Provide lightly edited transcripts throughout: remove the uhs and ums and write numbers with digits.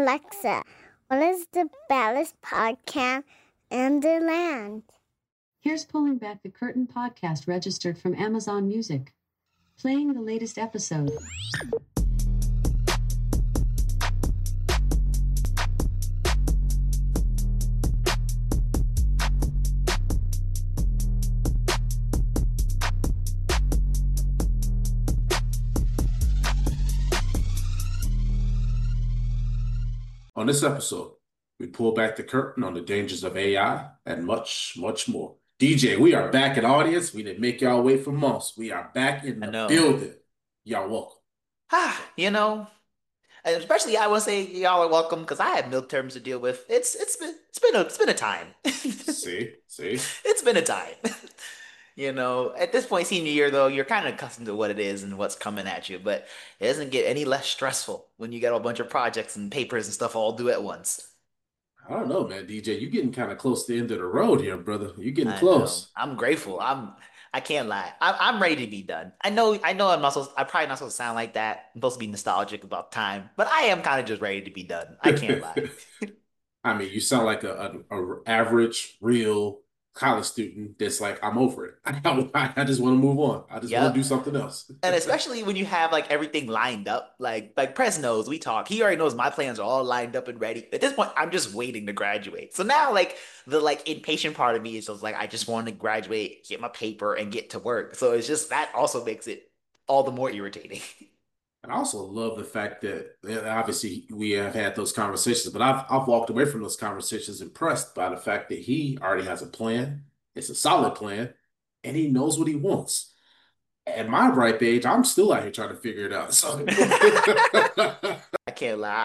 Alexa, what is the baddest podcast in the land? Here's Pulling Back the Curtain podcast registered from Amazon Music. Playing the latest episode. On this episode, we pull back the curtain on the dangers of AI and much, much more. DJ, we are back in audience. We didn't make y'all wait for months. We are back in the building. Y'all welcome. And especially I want to say y'all are welcome because I have midterms to deal with. It's been a time. See, It's been a time. At this point, senior year though, you're kind of accustomed to what it is and what's coming at you, but it doesn't get any less stressful when you got a bunch of projects and papers and stuff all due at once. I don't know, man, DJ. You're getting kind of close to the end of the road here, brother. You're getting I close. know. I'm grateful. I can't lie. I'm ready to be done. I'm probably not supposed to sound like that. I'm supposed to be nostalgic about time, but I am kind of just ready to be done. I can't lie. I mean, you sound like a average, real college student that's like, I'm over it. I just want to move on. I just want to do something else. And especially when you have like everything lined up, like Prez knows, we talk. He already knows my plans are all lined up and ready. At this point, I'm just waiting to graduate. So now like the impatient part of me is just like I just want to graduate, get my paper, and get to work. So it's just that also makes it all the more irritating. And I also love the fact that obviously we have had those conversations, but I've walked away from those conversations impressed by the fact that he already has a plan. It's a solid plan, and he knows what he wants. At my ripe age, I'm still out here trying to figure it out. So I can't lie.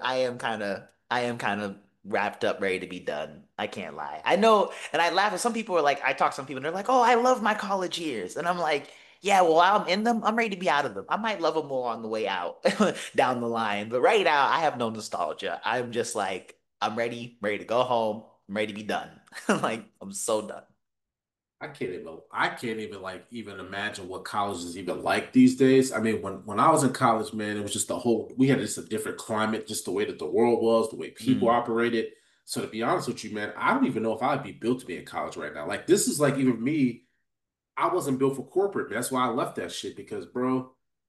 I am kind of wrapped up, ready to be done. I can't lie. I know, and I laugh at some people are like, I talk to some people and they're like, oh, I love my college years. And I'm like, yeah, well, while I'm in them, I'm ready to be out of them. I might love them more on the way out down the line. But right now, I have no nostalgia. I'm just like, I'm ready to go home. I'm ready to be done. Like, I'm so done. I can't even like even imagine what college is even like these days. I mean, when I was in college, man, it was just we had just a different climate, just the way that the world was, the way people operated. So to be honest with you, man, I don't even know if I'd be built to be in college right now. Like this is like even me, I wasn't built for corporate. That's why I left that shit because, bro,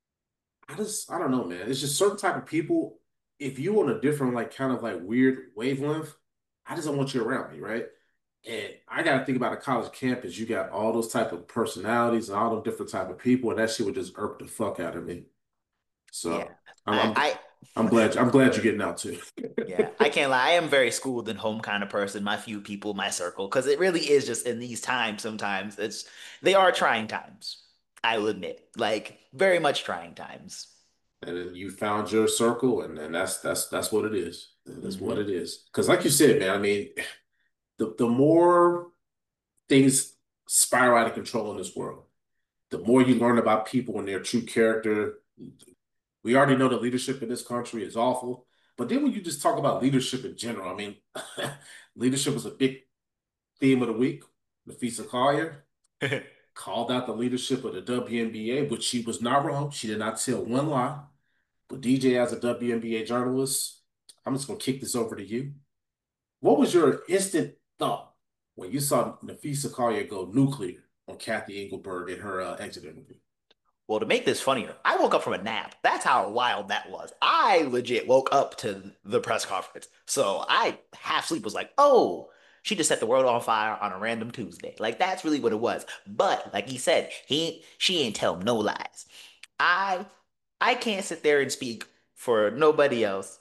I don't know, man. It's just certain type of people. If you on a different, like, kind of like weird wavelength, I just don't want you around me, right? And I got to think about a college campus. You got all those type of personalities and all those different type of people, and that shit would just irk the fuck out of me. Yeah. So I'm glad you're getting out too. Yeah, I can't lie. I am very schooled and home kind of person. My few people, my circle, because it really is just in these times. Sometimes they are trying times. I will admit, like very much trying times. And then you found your circle, and that's what it is. That's what Hmm. it is. Because like you said, man, I mean, the more things spiral out of control in this world, the more you learn about people and their true character. We already know the leadership in this country is awful. But then when you just talk about leadership in general, I mean, leadership was a big theme of the week. Nafisa Collier called out the leadership of the WNBA, which she was not wrong. She did not tell one lie. But DJ, as a WNBA journalist, I'm just going to kick this over to you. What was your instant thought when you saw Nafisa Collier go nuclear on Kathy Engelberg in her exit interview? Well, to make this funnier, I woke up from a nap. That's how wild that was. I legit woke up to the press conference. So I half sleep was like, oh, she just set the world on fire on a random Tuesday. Like that's really what it was. But like he said, she ain't tell no lies. I I can't sit there and speak for nobody else,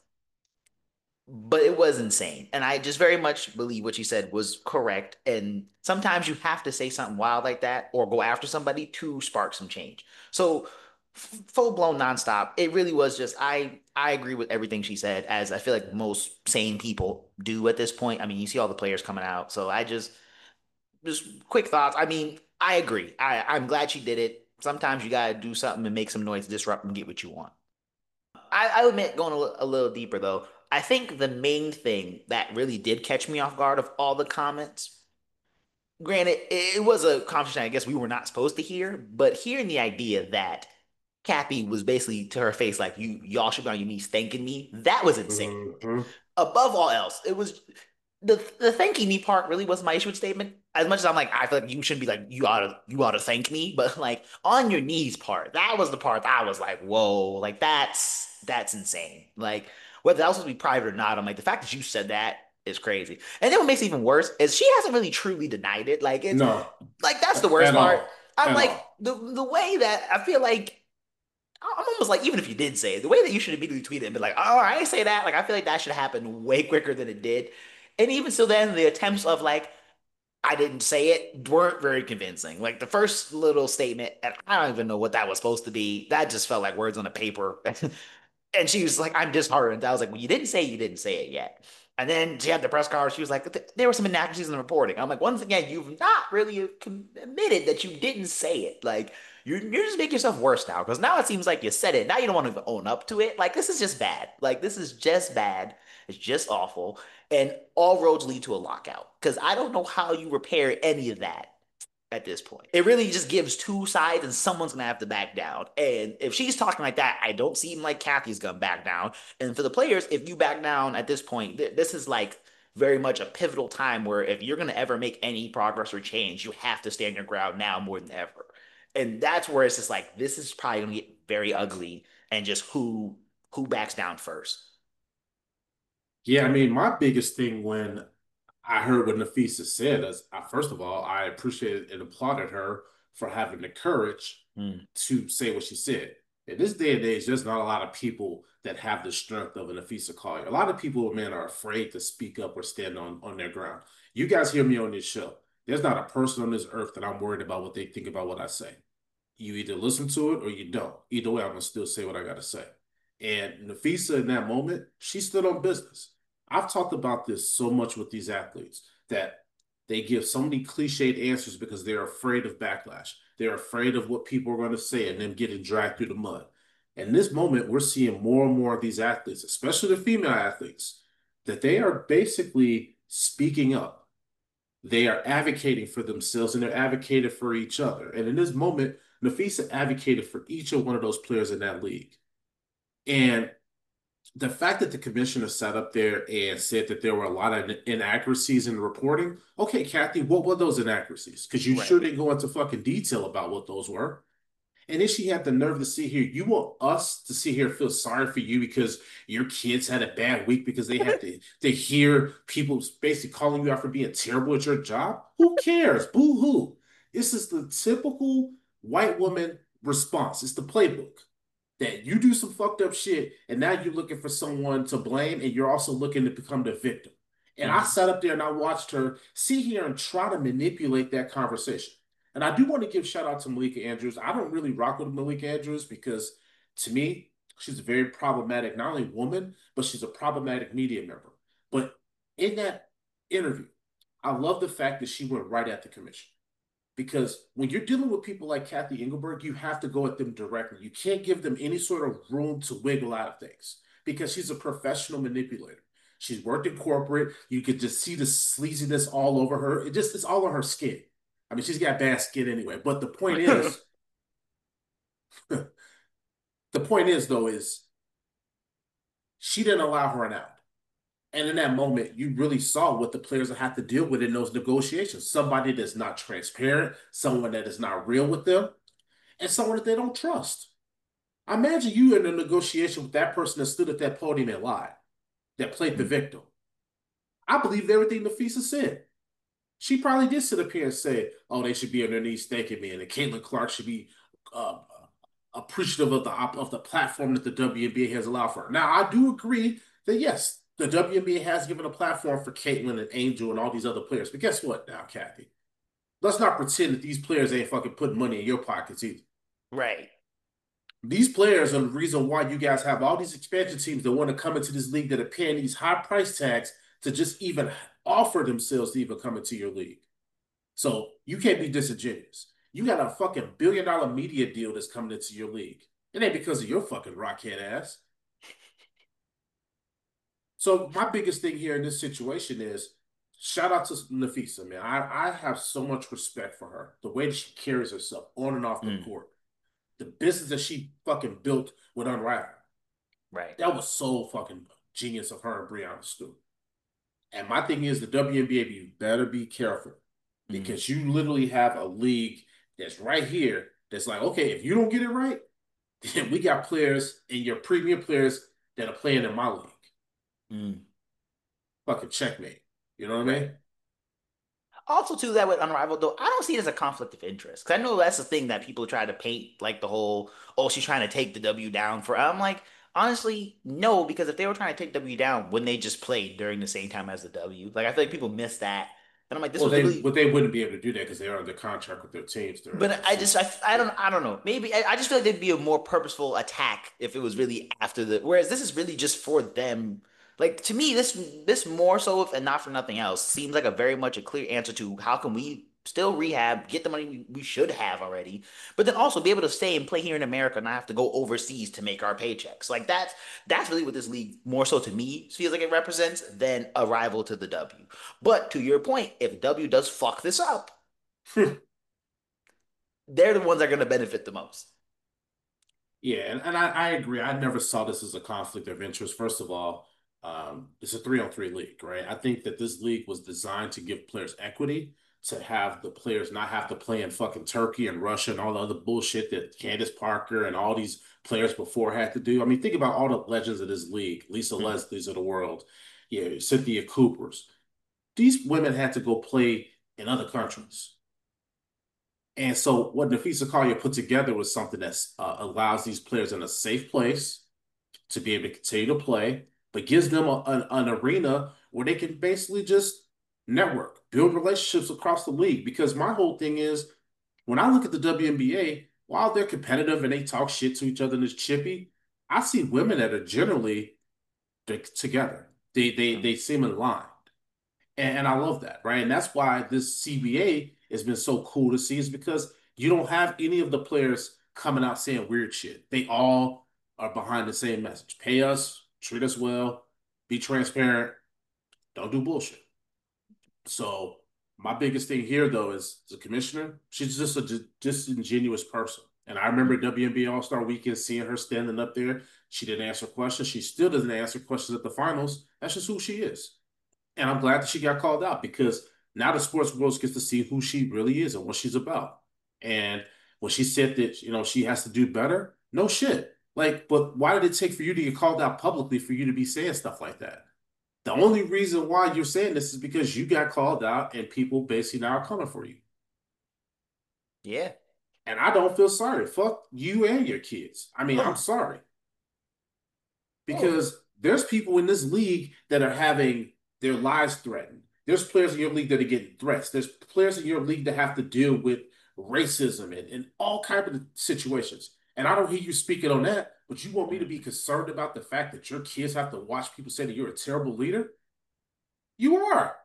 but it was insane. And I just very much believe what you said was correct. And sometimes you have to say something wild like that or go after somebody to spark some change. So full blown nonstop. It really was just I agree with everything she said, as I feel like most sane people do at this point. I mean, you see all the players coming out. So I just quick thoughts. I mean, I agree. I'm glad she did it. Sometimes you gotta do something and make some noise, disrupt and get what you want. I admit going a little deeper though. I think the main thing that really did catch me off guard of all the comments, granted, it was a conversation I guess we were not supposed to hear, but hearing the idea that Kathy was basically to her face like, y'all should be on your knees thanking me. That was insane. Mm-hmm. Above all else, it was the thanking me part really was my issue with statement. As much as I'm like, I feel like you shouldn't be like, you ought to thank me, but like on your knees part, that was the part that I was like, whoa, like that's insane. Like whether that was supposed to be private or not, I'm like, the fact that you said that is crazy. And then what makes it even worse is she hasn't really truly denied it. Like it's No, like that's the worst at part. all. I'm At like all. the way that I feel like I'm almost like, even if you did say it, the way that you should immediately tweet it and be like, oh, I ain't say that. Like, I feel like that should happen way quicker than it did. And even so, then the attempts of like, I didn't say it weren't very convincing. Like the first little statement, and I don't even know what that was supposed to be. That just felt like words on a paper. And she was like, I'm disheartened. I was like, well, you didn't say you didn't say it yet. And then she had the press card. She was like, there were some inaccuracies in the reporting. I'm like, once again, you've not really admitted that you didn't say it. Like, you're just making yourself worse now because now it seems like you said it. Now you don't want to own up to it. Like, this is just bad. Like, this is just bad. It's just awful. And all roads lead to a lockout because I don't know how you repair any of that at this point. It really just gives two sides, and someone's gonna have to back down. And if she's talking like that, I don't seem like Kathy's gonna back down. And for the players, if you back down at this point, this is like very much a pivotal time where if you're gonna ever make any progress or change, you have to stand your ground now more than ever. And that's where it's just like this is probably gonna get very ugly, and just who backs down first. Yeah, I mean, my biggest thing when I heard what Nafisa said is, first of all, I appreciated and applauded her for having the courage Mm, to say what she said. In this day and age, there's not a lot of people that have the strength of a Nafisa Collier. A lot of people, man, are afraid to speak up or stand on their ground. You guys hear me on this show. There's not a person on this earth that I'm worried about what they think about what I say. You either listen to it or you don't. Either way, I'm gonna still say what I gotta say. And Nafisa, in that moment, she stood on business. I've talked about this so much with these athletes that they give so many cliched answers because they're afraid of backlash. They're afraid of what people are going to say and them getting dragged through the mud. And in this moment, we're seeing more and more of these athletes, especially the female athletes, that they are basically speaking up. They are advocating for themselves and they're advocating for each other. And in this moment, Nafisa advocated for each of one of those players in that league. And the fact that the commissioner sat up there and said that there were a lot of inaccuracies in the reporting. Okay, Kathy, what were those inaccuracies? Because you right. sure didn't go into fucking detail about what those were. And then she had the nerve to sit here. You want us to sit here and feel sorry for you because your kids had a bad week because they had to hear people basically calling you out for being terrible at your job? Who cares? Boo hoo. This is the typical white woman response. It's the playbook that you do some fucked up shit and now you're looking for someone to blame and you're also looking to become the victim. And I Mhm. sat up there and I watched her sit here and try to manipulate that conversation. And I do want to give shout out to Malika Andrews. I don't really rock with Malika Andrews because to me, she's a very problematic, not only woman, but she's a problematic media member. But in that interview, I love the fact that she went right at the commission. Because when you're dealing with people like Kathy Engelberg, you have to go at them directly. You can't give them any sort of room to wiggle out of things because she's a professional manipulator. She's worked in corporate. You could just see the sleaziness all over her. It's all on her skin. I mean, she's got bad skin anyway. But the point is, the point is though, is she didn't allow her an out. And in that moment, you really saw what the players have to deal with in those negotiations. Somebody that's not transparent, someone that is not real with them, and someone that they don't trust. Imagine you in a negotiation with that person that stood at that podium and lied, that played the victim. I believed everything Nafisa said. She probably did sit up here and say, "Oh, they should be on their knees thanking me," and that Caitlin Clark should be uh, appreciative of the platform that the WNBA has allowed for her. Now, I do agree that yes, the WNBA has given a platform for Caitlin and Angel and all these other players. But guess what, now, Kathy? Let's not pretend that these players ain't fucking putting money in your pockets either. Right. These players are the reason why you guys have all these expansion teams that want to come into this league that are paying these high price tags to just even offer themselves to even come into your league. So you can't be disingenuous. You got a fucking $1 billion media deal that's coming into your league. It ain't because of your fucking rockhead ass. So my biggest thing here in this situation is shout out to Nafisa, man. I have so much respect for her. The way that she carries herself on and off the Mm. court. the business that she fucking built with Unrivaled. Right. That was so fucking genius of her and Brianna Stewart. And my thing is the WNBA, you better be careful Mm. because you literally have a league that's right here that's like, okay, if you don't get it right, then we got players and your premium players that are playing in my league. Mm. Fucking checkmate. You know what I Right. mean? Also, too, that with Unrivaled, though, I don't see it as a conflict of interest. Because I know that's the thing that people try to paint, like the whole, oh, she's trying to take the W down for. I'm like, honestly, no, because if they were trying to take W down, wouldn't they just play during the same time as the W? Like, I feel like people miss that. And I'm like, this Well, was literally. they wouldn't be able to do that because they are under contract with their teams during But the I just season. I don't know. Maybe I just feel like there'd be a more purposeful attack if it was really after the. Whereas this is really just for them. Like to me, this more so if and not for nothing else seems like a very much a clear answer to how can we still rehab, get the money we should have already, but then also be able to stay and play here in America, and not have to go overseas to make our paychecks. Like that's really what this league more so to me feels like it represents than a rival to the W. But to your point, if W does fuck this up, they're the ones that are going to benefit the most. Yeah, and I agree. I never saw this as a conflict of interest. First of all, it's a 3-on-3 league, right? I think that this league was designed to give players equity, to have the players not have to play in fucking Turkey and Russia and all the other bullshit that Candace Parker and all these players before had to do. I mean, think about all the legends of this league, Lisa Mm. Leslie's of the world, yeah, Cynthia Cooper's. These women had to go play in other countries. And so what Nafisa Collier put together was something that allows these players in a safe place to be able to continue to play, but gives them an arena where they can basically just network, build relationships across the league. Because my whole thing is, when I look at the WNBA, while they're competitive and they talk shit to each other and it's chippy, I see women that are generally together. They seem aligned. And I love that, right? And that's why this CBA has been so cool to see, is because you don't have any of the players coming out saying weird shit. They all are behind the same message. Pay us, treat us well, be transparent, don't do bullshit. So my biggest thing here though is the commissioner, she's just a disingenuous person. And I remember WNBA All-Star Weekend seeing her standing up there. She didn't answer questions. She still doesn't answer questions at the finals. That's just who she is. And I'm glad that she got called out because now the sports world gets to see who she really is and what she's about. And when she said that, she has to do better, no shit. Like, but why did it take for you to get called out publicly for you to be saying stuff like that? The only reason why you're saying this is because you got called out and people basically now are coming for you. Yeah. And I don't feel sorry. Fuck you and your kids. I mean, I'm sorry. Oh, Because there's people in this league that are having their lives threatened. There's players in your league that are getting threats. There's players in your league that have to deal with racism and all kinds of situations. And I don't hear you speaking on that, but you want me to be concerned about the fact that your kids have to watch people say that you're a terrible leader? You are.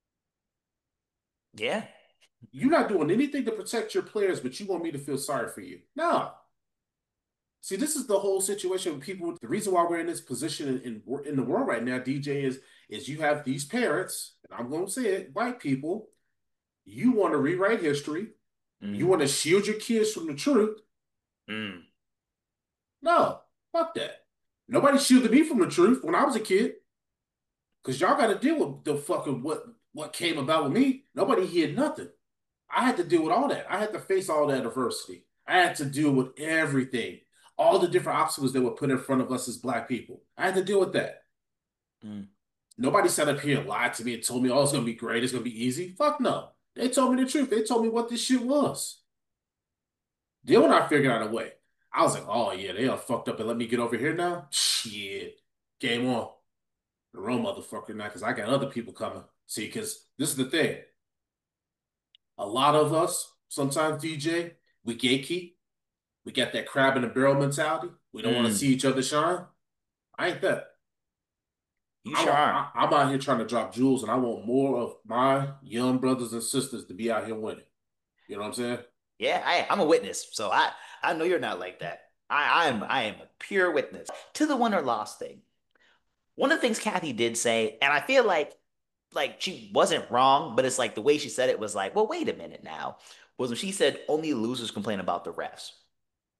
yeah. You're not doing anything to protect your players, but you want me to feel sorry for you. No. See, this is the whole situation with people. The reason why we're in this position in the world right now, DJ, is you have these parents, and I'm going to say it, white people. You want to rewrite history. You Mm. want to shield your kids from the truth. Mm. No, fuck that. Nobody shielded me from the truth when I was a kid, because y'all got to deal with the fucking what came about with me. Nobody hid nothing. I had to deal with all that. I had to face all that adversity. I had to deal with everything, all the different obstacles that were put in front of us as black people. I had to deal with that. Mm. Nobody sat up here and lied to me and told me, oh, it's going to be great. It's going to be easy. Fuck no. They told me the truth. They told me what this shit was. Then when I figured out a way, I was like, oh, yeah, they all fucked up and let me get over here now. Shit. Game on. The real motherfucker now, because I got other people coming. See, because this is the thing. A lot of us, sometimes, DJ, we gatekeep. We got that crab in the barrel mentality. We don't want to Mm. see each other shine. I ain't that. You sure aren't. I'm out here trying to drop jewels, and I want more of my young brothers and sisters to be out here winning. You know what I'm saying? Yeah, I'm a witness, so I know you're not like that. I am a pure witness to the win or loss thing. One of the things Kathy did say, and I feel like she wasn't wrong, but it's like the way she said it was like, well, wait a minute now, was when she said only losers complain about the refs.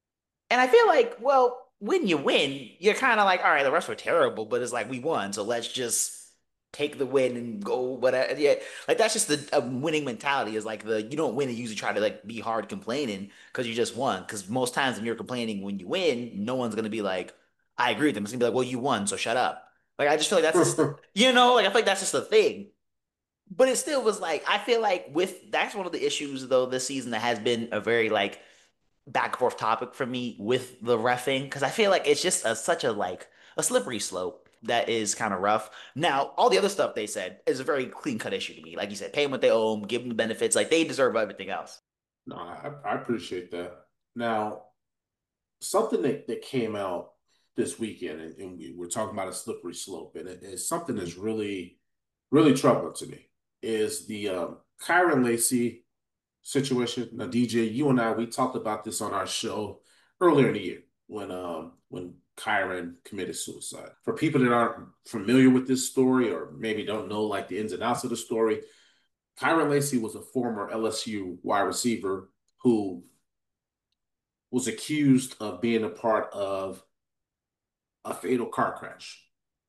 And I feel like, well, when you win, you're kind of like, all right, the refs were terrible, but it's like we won, so let's just take the win and go whatever. Yeah, like that's just the winning mentality. Is like the you don't win and usually try to like be hard complaining because you just won. Because most times when you're complaining when you win, no one's gonna be like, I agree with them. It's gonna be like, well, you won, so shut up. Like I just feel like that's just, like I feel like that's just the thing. But it still was like I feel like with that's one of the issues though this season that has been a very like back and forth topic for me with the refing because I feel like it's just such a like a slippery slope that is kind of rough. Now, all the other stuff they said is a very clean cut issue to me. Like you said, pay them what they owe them, give them the benefits. Like they deserve everything else. No, I appreciate that. Now, something that came out this weekend, and we're talking about a slippery slope, and it's something that's really troubling to me, is the Kyron Lacy situation. Now, DJ, you and I, we talked about this on our show earlier in the year when Kyron committed suicide. For people that aren't familiar with this story or maybe don't know like the ins and outs of the story, Kyron Lacy was a former LSU wide receiver who was accused of being a part of a fatal car crash.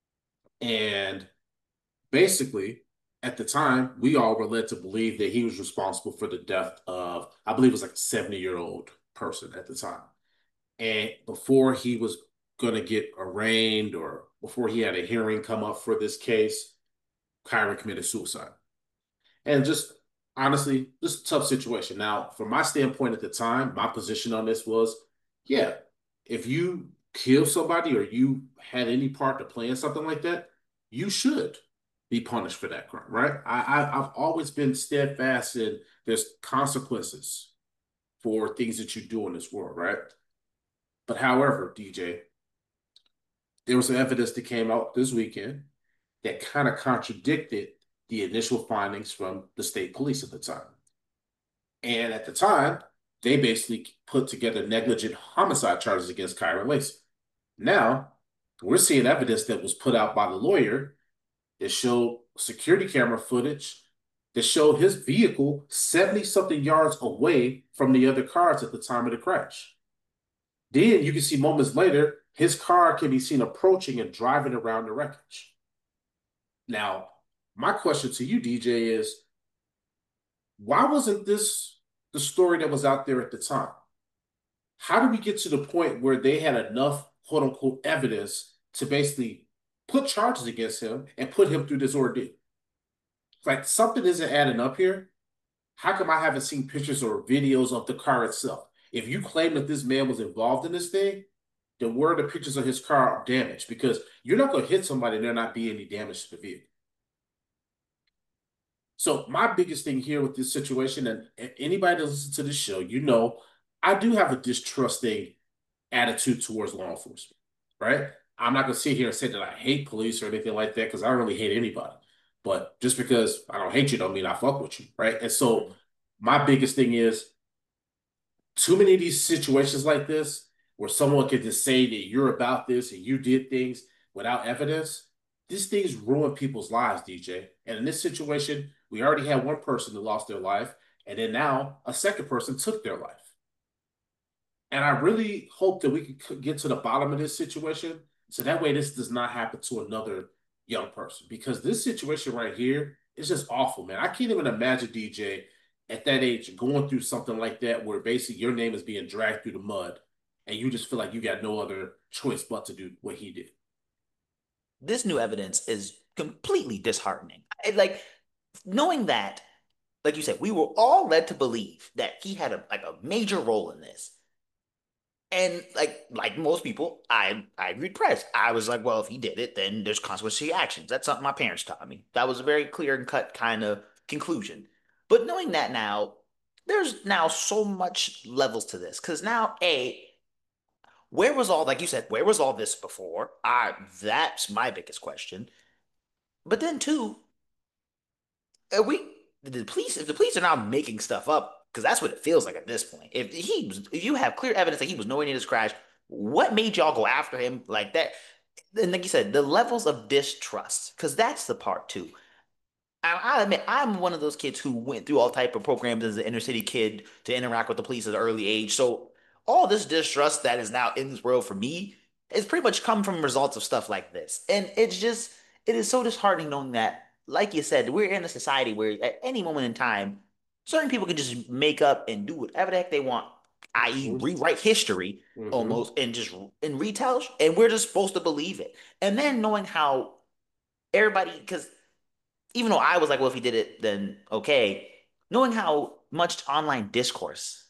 And basically, at the time, we all were led to believe that he was responsible for the death of, I believe it was like a 70-year-old person at the time. And before he was going to get arraigned or before he had a hearing come up for this case, Kyron committed suicide. And just honestly, just a tough situation. Now, from my standpoint at the time, my position on this was, yeah, if you kill somebody or you had any part to play in something like that, you should be punished for that crime, right? I've always been steadfast in there's consequences for things that you do in this world, right? But however, DJ, there was some evidence that came out this weekend that kind of contradicted the initial findings from the state police at the time. And at the time, they basically put together negligent homicide charges against Kyron Lacy. Now, we're seeing evidence that was put out by the lawyer that showed security camera footage that showed his vehicle 70 something yards away from the other cars at the time of the crash. Then you can see moments later, his car can be seen approaching and driving around the wreckage. Now, my question to you, DJ, is why wasn't this the story that was out there at the time? How did we get to the point where they had enough quote unquote evidence to basically put charges against him and put him through this ordeal? Like something isn't adding up here. How come I haven't seen pictures or videos of the car itself? If you claim that this man was involved in this thing, then where are the pictures of his car damaged? Because you're not going to hit somebody and there not be any damage to the vehicle. So my biggest thing here with this situation, and anybody that listens to this show, you know, I do have a distrusting attitude towards law enforcement, right? I'm not going to sit here and say that I hate police or anything like that because I don't really hate anybody. But just because I don't hate you don't mean I fuck with you, right? And so my biggest thing is too many of these situations like this where someone can just say that you're about this and you did things without evidence. These things ruin people's lives, DJ. And in this situation, we already had one person that lost their life, and then now a second person took their life. And I really hope that we can get to the bottom of this situation so that way this does not happen to another young person. Because this situation right here is just awful, man. I can't even imagine, DJ, at that age going through something like that where basically your name is being dragged through the mud and you just feel like you got no other choice but to do what he did. This new evidence is completely disheartening. Like knowing that, like you said, we were all led to believe that he had a major role in this. And like most people, I read press. I was like, well, if he did it, then there's consequences to your actions. That's something my parents taught me. That was a very clear and cut kind of conclusion. But knowing that now, there's now so much levels to this. Because now, A, where was all, like you said, where was all this before? That's my biggest question. But then two, we the police if the police are now making stuff up because that's what it feels like at this point. If you have clear evidence that he was nowhere near this crash, what made y'all go after him like that? And like you said, the levels of distrust because that's the part too. I admit I'm one of those kids who went through all type of programs as an inner city kid to interact with the police at an early age. So all this distrust that is now in this world for me is pretty much come from results of stuff like this. And it is so disheartening knowing that, like you said, we're in a society where at any moment in time, certain people can just make up and do whatever the heck they want, i.e., Mhm. rewrite history Mhm. almost and just and retell, and we're just supposed to believe it. And then knowing how everybody, because even though I was like, well, if he did it, then okay, knowing how much online discourse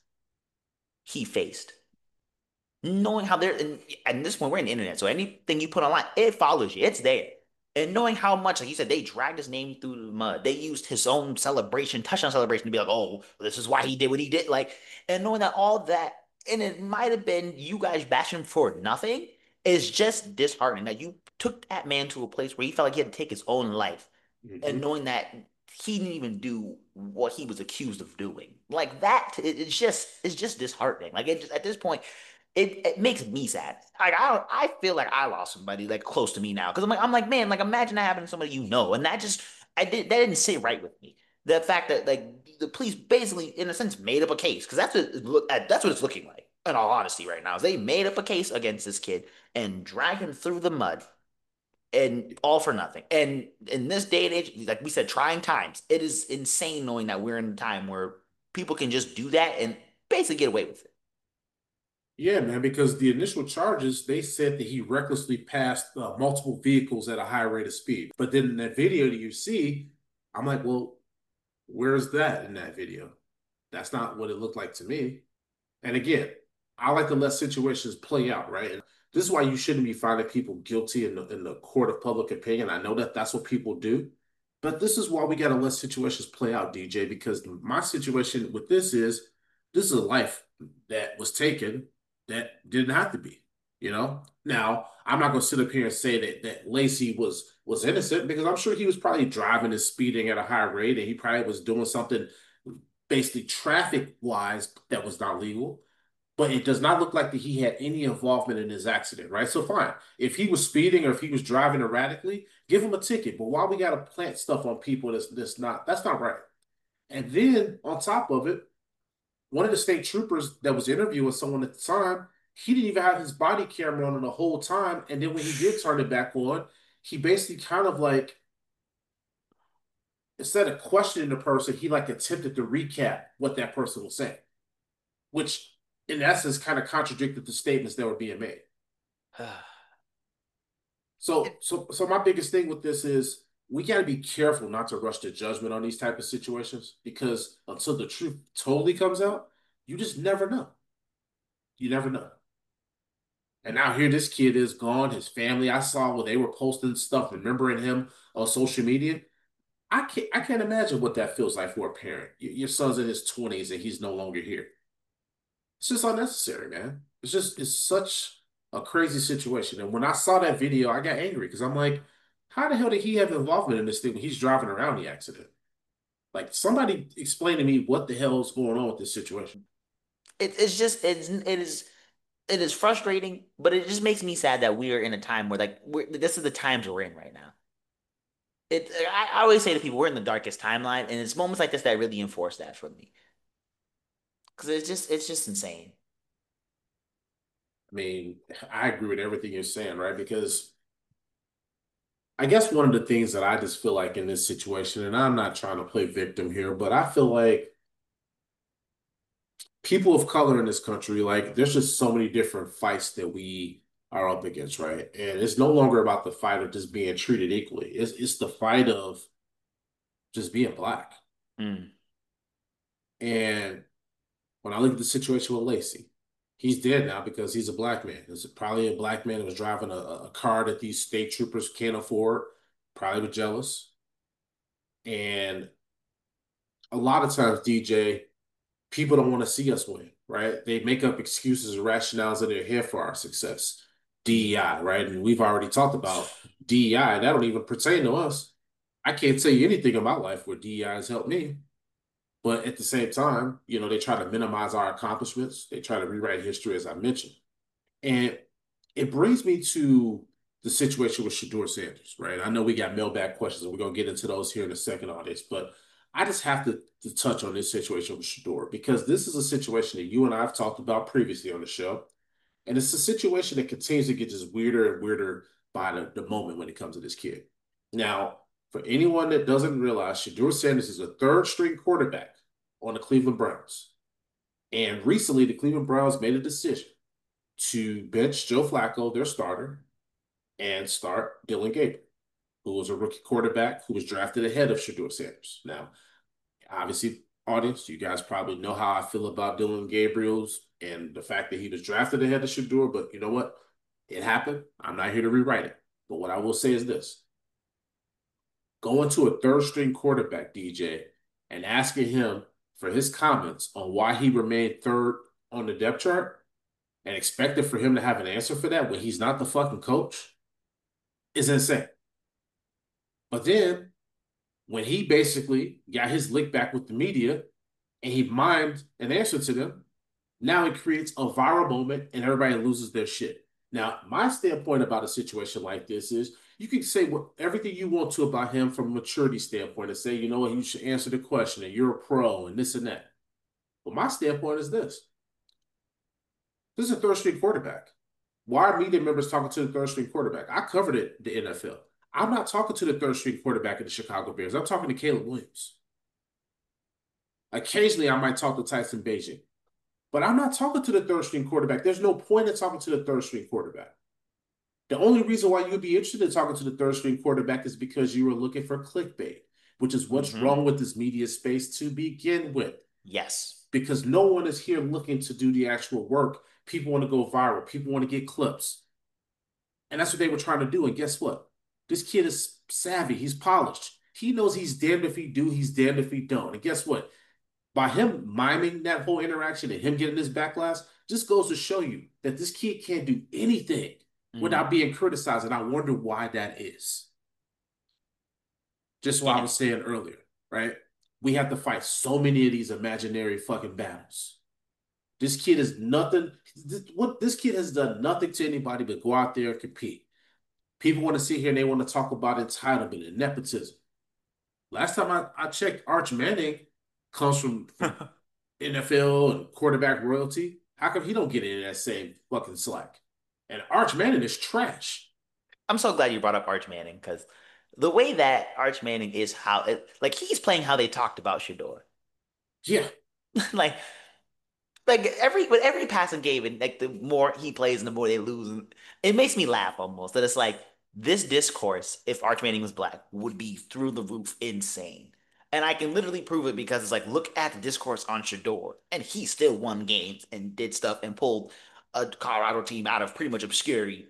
he faced, knowing how there, and this point we're in the internet, so anything you put online, it follows you, it's there. And knowing how much, like you said, they dragged his name through the mud. They used his own celebration, touchdown celebration, to be like, oh, this is why he did what he did. Like, and knowing that all that, and it might have been you guys bashing him for nothing, is just disheartening. That you took that man to a place where he felt like he had to take his own life, and Mhm. knowing that he didn't even do what he was accused of doing, like that, it's just disheartening. Like it just, at this point, it makes me sad. Like I feel like I lost somebody like close to me now because I'm like man, like imagine that happened to somebody you know, and that just that didn't sit right with me. The fact that like the police basically in a sense made up a case because that's what it's looking like. In all honesty, right now, is they made up a case against this kid and dragged him through the mud and all for nothing. And in this day and age, like we said, trying times, it is insane knowing that we're in a time where people can just do that and basically get away with it. Yeah, man, because the initial charges, they said that he recklessly passed multiple vehicles at a high rate of speed. But then in that video that you see, I'm like, well, where's that in that video? That's not what it looked like to me. And again, I like to let situations play out, right? And this is why you shouldn't be finding people guilty in the court of public opinion. I know that that's what people do, but this is why we got to let situations play out, DJ, because my situation with this is a life that was taken that didn't have to be, you know? Now, I'm not going to sit up here and say that Laci was innocent because I'm sure he was probably driving and speeding at a high rate and he probably was doing something basically traffic wise that was not legal, but it does not look like that he had any involvement in his accident, right? So fine. If he was speeding or if he was driving erratically, give him a ticket. But why we gotta plant stuff on people that's not right. And then on top of it, one of the state troopers that was interviewing someone at the time, he didn't even have his body camera on the whole time. And then when he did turn it back on, he basically kind of like instead of questioning the person, he like attempted to recap what that person was saying, which in essence kind of contradicted the statements that were being made. So my biggest thing with this is we got to be careful not to rush to judgment on these type of situations because until the truth totally comes out, you just never know. You never know. And now here this kid is gone. His family, I saw where they were posting stuff, remembering him on social media. I can't imagine what that feels like for a parent. Your son's in his 20s and he's no longer here. It's just unnecessary, man. It's such a crazy situation. And when I saw that video, I got angry because I'm like, how the hell did he have involvement in this thing when he's driving around the accident? Like somebody explain to me what the hell is going on with this situation. It's just it is frustrating, but it just makes me sad that we are in a time where like this is the times we're in right now. I always say to people we're in the darkest timeline, and it's moments like this that really enforce that for me because it's just insane. I mean, I agree with everything you're saying, right? Because I guess one of the things that I just feel like in this situation, and I'm not trying to play victim here, but I feel like people of color in this country, like there's just so many different fights that we are up against, right? And it's no longer about the fight of just being treated equally. It's the fight of just being black. Mm. And when I look at the situation with Laci, he's dead now because he's a black man. It's probably a black man that was driving a car that these state troopers can't afford, probably was jealous. And a lot of times, DJ, people don't want to see us win, right? They make up excuses and rationales in their head for our success. DEI, right? And we've already talked about DEI. That don't even pertain to us. I can't tell you anything in my life where DEI has helped me. But at the same time, they try to minimize our accomplishments. They try to rewrite history, as I mentioned. And it brings me to the situation with Shedeur Sanders, right? I know we got mailbag questions, and we're going to get into those here in a second on this. But I just have to touch on this situation with Shador because this is a situation that you and I have talked about previously on the show. And it's a situation that continues to get just weirder and weirder by the moment when it comes to this kid. Now, for anyone that doesn't realize, Shador Sanders is a third string quarterback on the Cleveland Browns. And recently, the Cleveland Browns made a decision to bench Joe Flacco, their starter, and start Dylan Gabriel, who was a rookie quarterback who was drafted ahead of Shador Sanders. Now, obviously, audience, you guys probably know how I feel about Dylan Gabriel's and the fact that he was drafted ahead of Shador, but you know what? It happened. I'm not here to rewrite it. But what I will say is this. Going to a third string quarterback, DJ, and asking him for his comments on why he remained third on the depth chart and expected for him to have an answer for that when he's not the fucking coach is insane. But then when he basically got his lick back with the media and he mimed an answer to them, now it creates a viral moment and everybody loses their shit. Now, my standpoint about a situation like this is you can say everything you want to about him from a maturity standpoint and say, you know what, you should answer the question and you're a pro and this and that. But my standpoint is this. This is a third string quarterback. Why are media members talking to the third string quarterback? I covered it, the NFL. I'm not talking to the third string quarterback of the Chicago Bears. I'm talking to Caleb Williams. Occasionally, I might talk to Tyson Bagent. But I'm not talking to the third string quarterback. There's no point in talking to the third string quarterback. The only reason why you'd be interested in talking to the third string quarterback is because you were looking for clickbait, which is what's wrong with this media space to begin with. Yes. Because no one is here looking to do the actual work. People want to go viral. People want to get clips. And that's what they were trying to do. And guess what? This kid is savvy. He's polished. He knows he's damned if he do, he's damned if he don't. And guess what? By him miming that whole interaction and him getting this backlash, just goes to show you that this kid can't do anything without being criticized. And I wonder why that is. Just what I was saying earlier, right? We have to fight so many of these imaginary fucking battles. This kid is nothing. This kid has done nothing to anybody but go out there and compete. People want to sit here and they want to talk about entitlement and nepotism. Last time I checked, Arch Manning comes from NFL and quarterback royalty. How come he don't get in that same fucking slack? And Arch Manning is trash. I'm so glad you brought up Arch Manning because the way that Arch Manning is like he's playing how they talked about Shador. Yeah. like with every passing game and like the more he plays and the more they lose, it makes me laugh almost that it's like this discourse, if Arch Manning was black, would be through the roof insane. And I can literally prove it because it's like, look at the discourse on Shador, and he still won games and did stuff and pulled a Colorado team out of pretty much obscurity.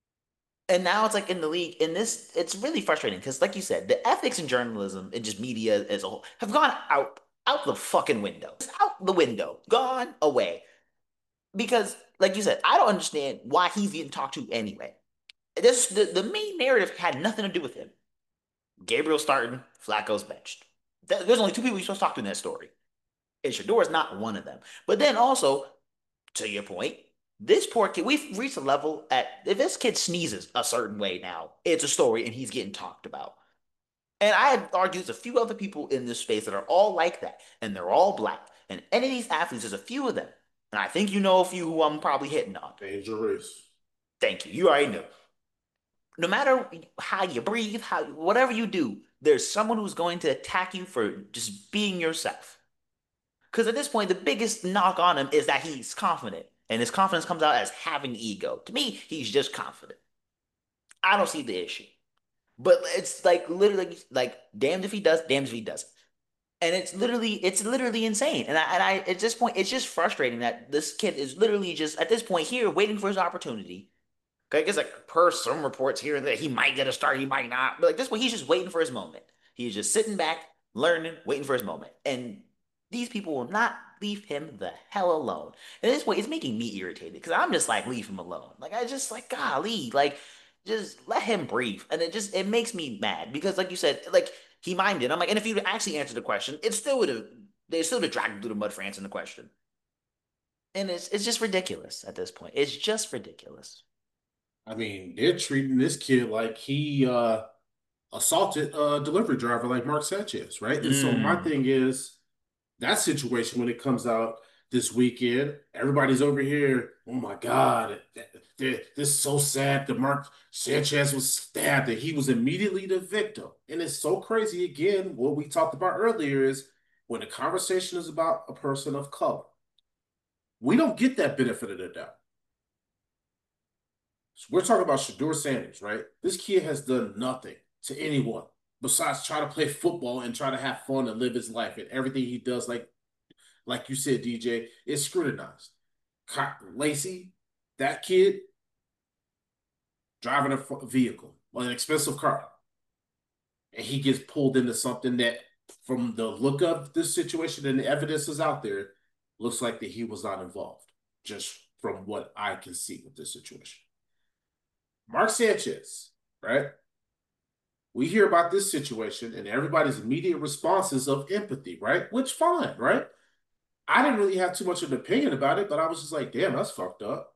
And now it's like in the league, in this, it's really frustrating because, like you said, the ethics in journalism and just media as a whole have gone out the fucking window. It's out the window, gone away. Because, like you said, I don't understand why he's getting talked to anyway. The main narrative had nothing to do with him. Gabriel starting, Flacco's benched. There's only two people you're supposed to talk to in that story. And Shador is not one of them. But then also, to your point, this poor kid, we've reached a level if this kid sneezes a certain way now, it's a story and he's getting talked about. And I had argued with a few other people in this space that are all like that, and they're all black. And any of these athletes, there's a few of them. And I think you know a few who I'm probably hitting on. Dangerous. Thank you. You already know. No matter how you breathe, whatever you do, there's someone who's going to attack you for just being yourself. Because at this point, the biggest knock on him is that he's confident. And his confidence comes out as having ego. To me, he's just confident. I don't see the issue. But it's like literally like damned if he does, damned if he doesn't. And it's literally insane. And I at this point, it's just frustrating that this kid is literally just at this point here waiting for his opportunity. I guess like per some reports here that he might get a start, he might not. But like this point, he's just waiting for his moment. He's just sitting back, learning, waiting for his moment. And these people will not leave him the hell alone. And at this point, it's making me irritated because I'm just like, leave him alone. Like I just like, golly, like just let him breathe. And it makes me mad because like you said, like he minded. I'm like, and if you actually answered the question, they still would have dragged him through the mud for answering the question. And it's just ridiculous at this point. It's just ridiculous. I mean, they're treating this kid like he assaulted a delivery driver like Mark Sanchez, right? And so my Mm. thing is that situation when it comes out this weekend, everybody's over here. Oh my God, this is so sad that Mark Sanchez was stabbed, that he was immediately the victim. And it's so crazy. Again, what we talked about earlier is when the conversation is about a person of color, we don't get that benefit of the doubt. So we're talking about Shedeur Sanders, right? This kid has done nothing to anyone besides try to play football and try to have fun and live his life. And everything he does, like you said, DJ, is scrutinized. Lacey, that kid driving a vehicle, an expensive car, and he gets pulled into something that, from the look of this situation and the evidence is out there, looks like that he was not involved, just from what I can see with this situation. Mark Sanchez, right? We hear about this situation and everybody's immediate responses of empathy, right? Which, fine, right? I didn't really have too much of an opinion about it, but I was just like, damn, that's fucked up.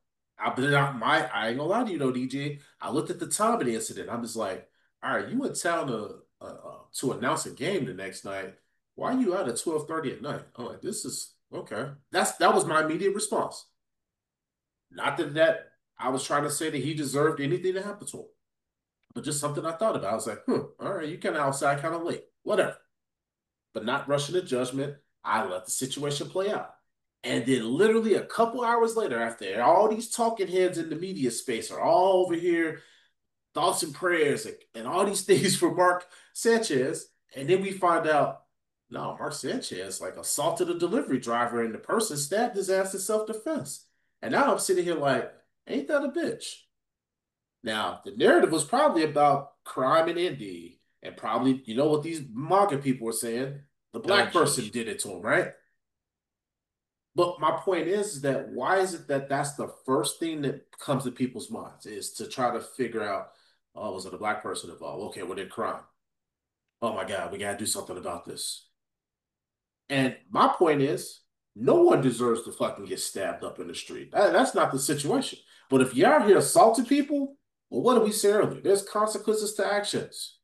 I ain't gonna lie to you though, DJ. I looked at the time of the incident. I'm just like, all right, you in town to announce a game the next night. Why are you out at 12:30 at night? I'm like, this is okay. That was my immediate response. Not that I was trying to say that he deserved anything to happen to him, but just something I thought about. I was like, all right, you kind of outside, kind of late, whatever. But not rushing to judgment. I let the situation play out. And then literally a couple hours later, after all these talking heads in the media space are all over here, thoughts and prayers and all these things for Mark Sanchez, and then we find out, no, Mark Sanchez like assaulted a delivery driver and the person stabbed his ass in self-defense. And now I'm sitting here like, ain't that a bitch? Now, the narrative was probably about crime in Indy, and probably, you know what these MAGA people were saying? The Oh, black person geez. did it to him, right? But my point is that why is it that that's the first thing that comes to people's minds is to try to figure out, oh, was it a black person involved? Okay, well, then crime. Oh my God, we got to do something about this. And my point is, no one deserves to fucking get stabbed up in the street. That's not the situation. But if you're out here assaulting people, well, what did we say earlier? There's consequences to actions.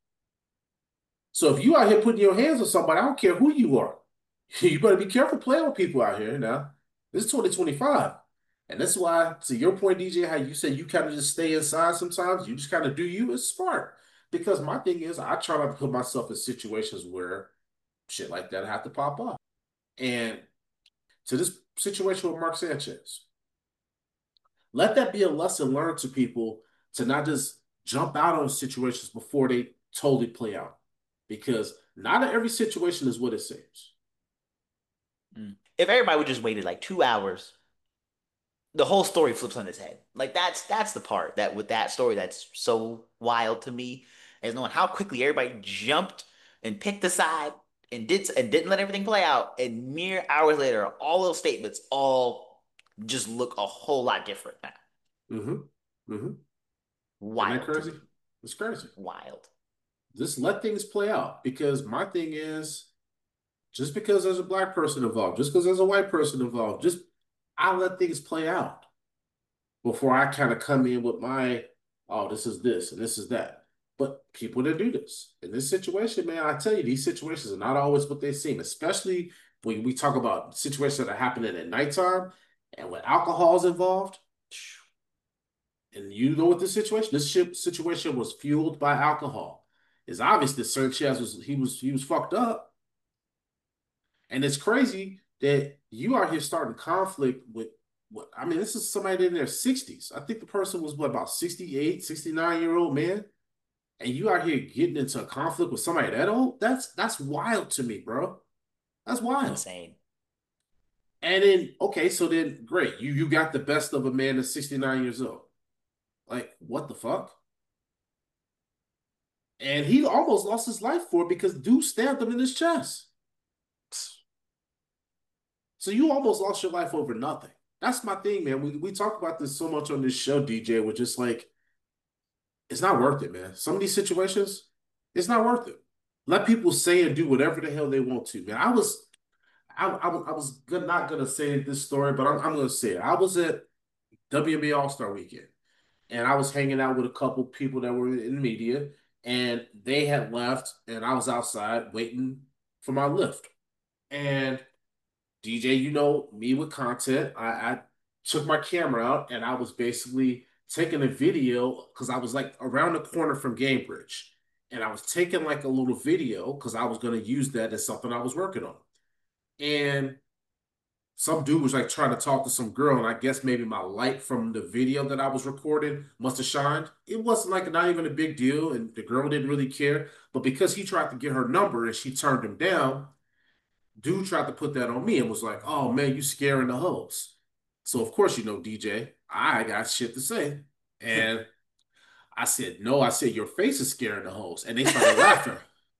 So if you out here putting your hands on somebody, I don't care who you are. You better be careful playing with people out here now. This is 2025. And that's why, to your point, DJ, how you said you kind of just stay inside sometimes, you just kind of do you, it's smart. Because my thing is, I try not to put myself in situations where shit like that have to pop up. And to this situation with Mark Sanchez, let that be a lesson learned to people to not just jump out on situations before they totally play out. Because not every situation is what it seems. Mm. If everybody would just waited like 2 hours, the whole story flips on its head. Like that's the part that with that story that's so wild to me is knowing how quickly everybody jumped and picked a side and didn't let everything play out. And mere hours later, all those statements all just look a whole lot different now. Mm-hmm. Mm-hmm. Isn't that Wild to crazy? me. It's crazy. Wild. Just let things play out. Because my thing is, just because there's a black person involved, just because there's a white person involved, just I let things play out before I kind of come in with my, oh, this is this and this is that. But people that do this in this situation, man, I tell you, these situations are not always what they seem, especially when we talk about situations that are happening at nighttime and when alcohol is involved. And you know what this situation? This situation was fueled by alcohol. It's obvious that Sanchez was fucked up, and it's crazy that you are here starting conflict with. What I mean, this is somebody in their 60s. I think the person was what about 68, 69-year-old man, and you out here getting into a conflict with somebody that old. That's wild to me, bro. That's wild. Insane. And then okay, so then great, you got the best of a man that's 69 years old. Like what the fuck? And he almost lost his life for it because dude stabbed him in his chest. So you almost lost your life over nothing. That's my thing, man. We talk about this so much on this show, DJ. We're just like, it's not worth it, man. Some of these situations, it's not worth it. Let people say and do whatever the hell they want to, man. I was not gonna say this story, but I'm gonna say it. I was at WNBA All Star Weekend, and I was hanging out with a couple people that were in media, and they had left, and I was outside waiting for my lift. And DJ, you know me with content. I took my camera out and I was basically taking a video because I was like around the corner from Gamebridge. And I was taking like a little video because I was going to use that as something I was working on. And some dude was like trying to talk to some girl, and I guess maybe my light from the video that I was recording must have shined. It wasn't like not even a big deal, and the girl didn't really care. But because he tried to get her number and she turned him down, dude tried to put that on me and was like, "Oh man, you scaring the hoes." So of course, you know, DJ, I got shit to say. And I said, "No," I said, "Your face is scaring the hoes." And they started laughing.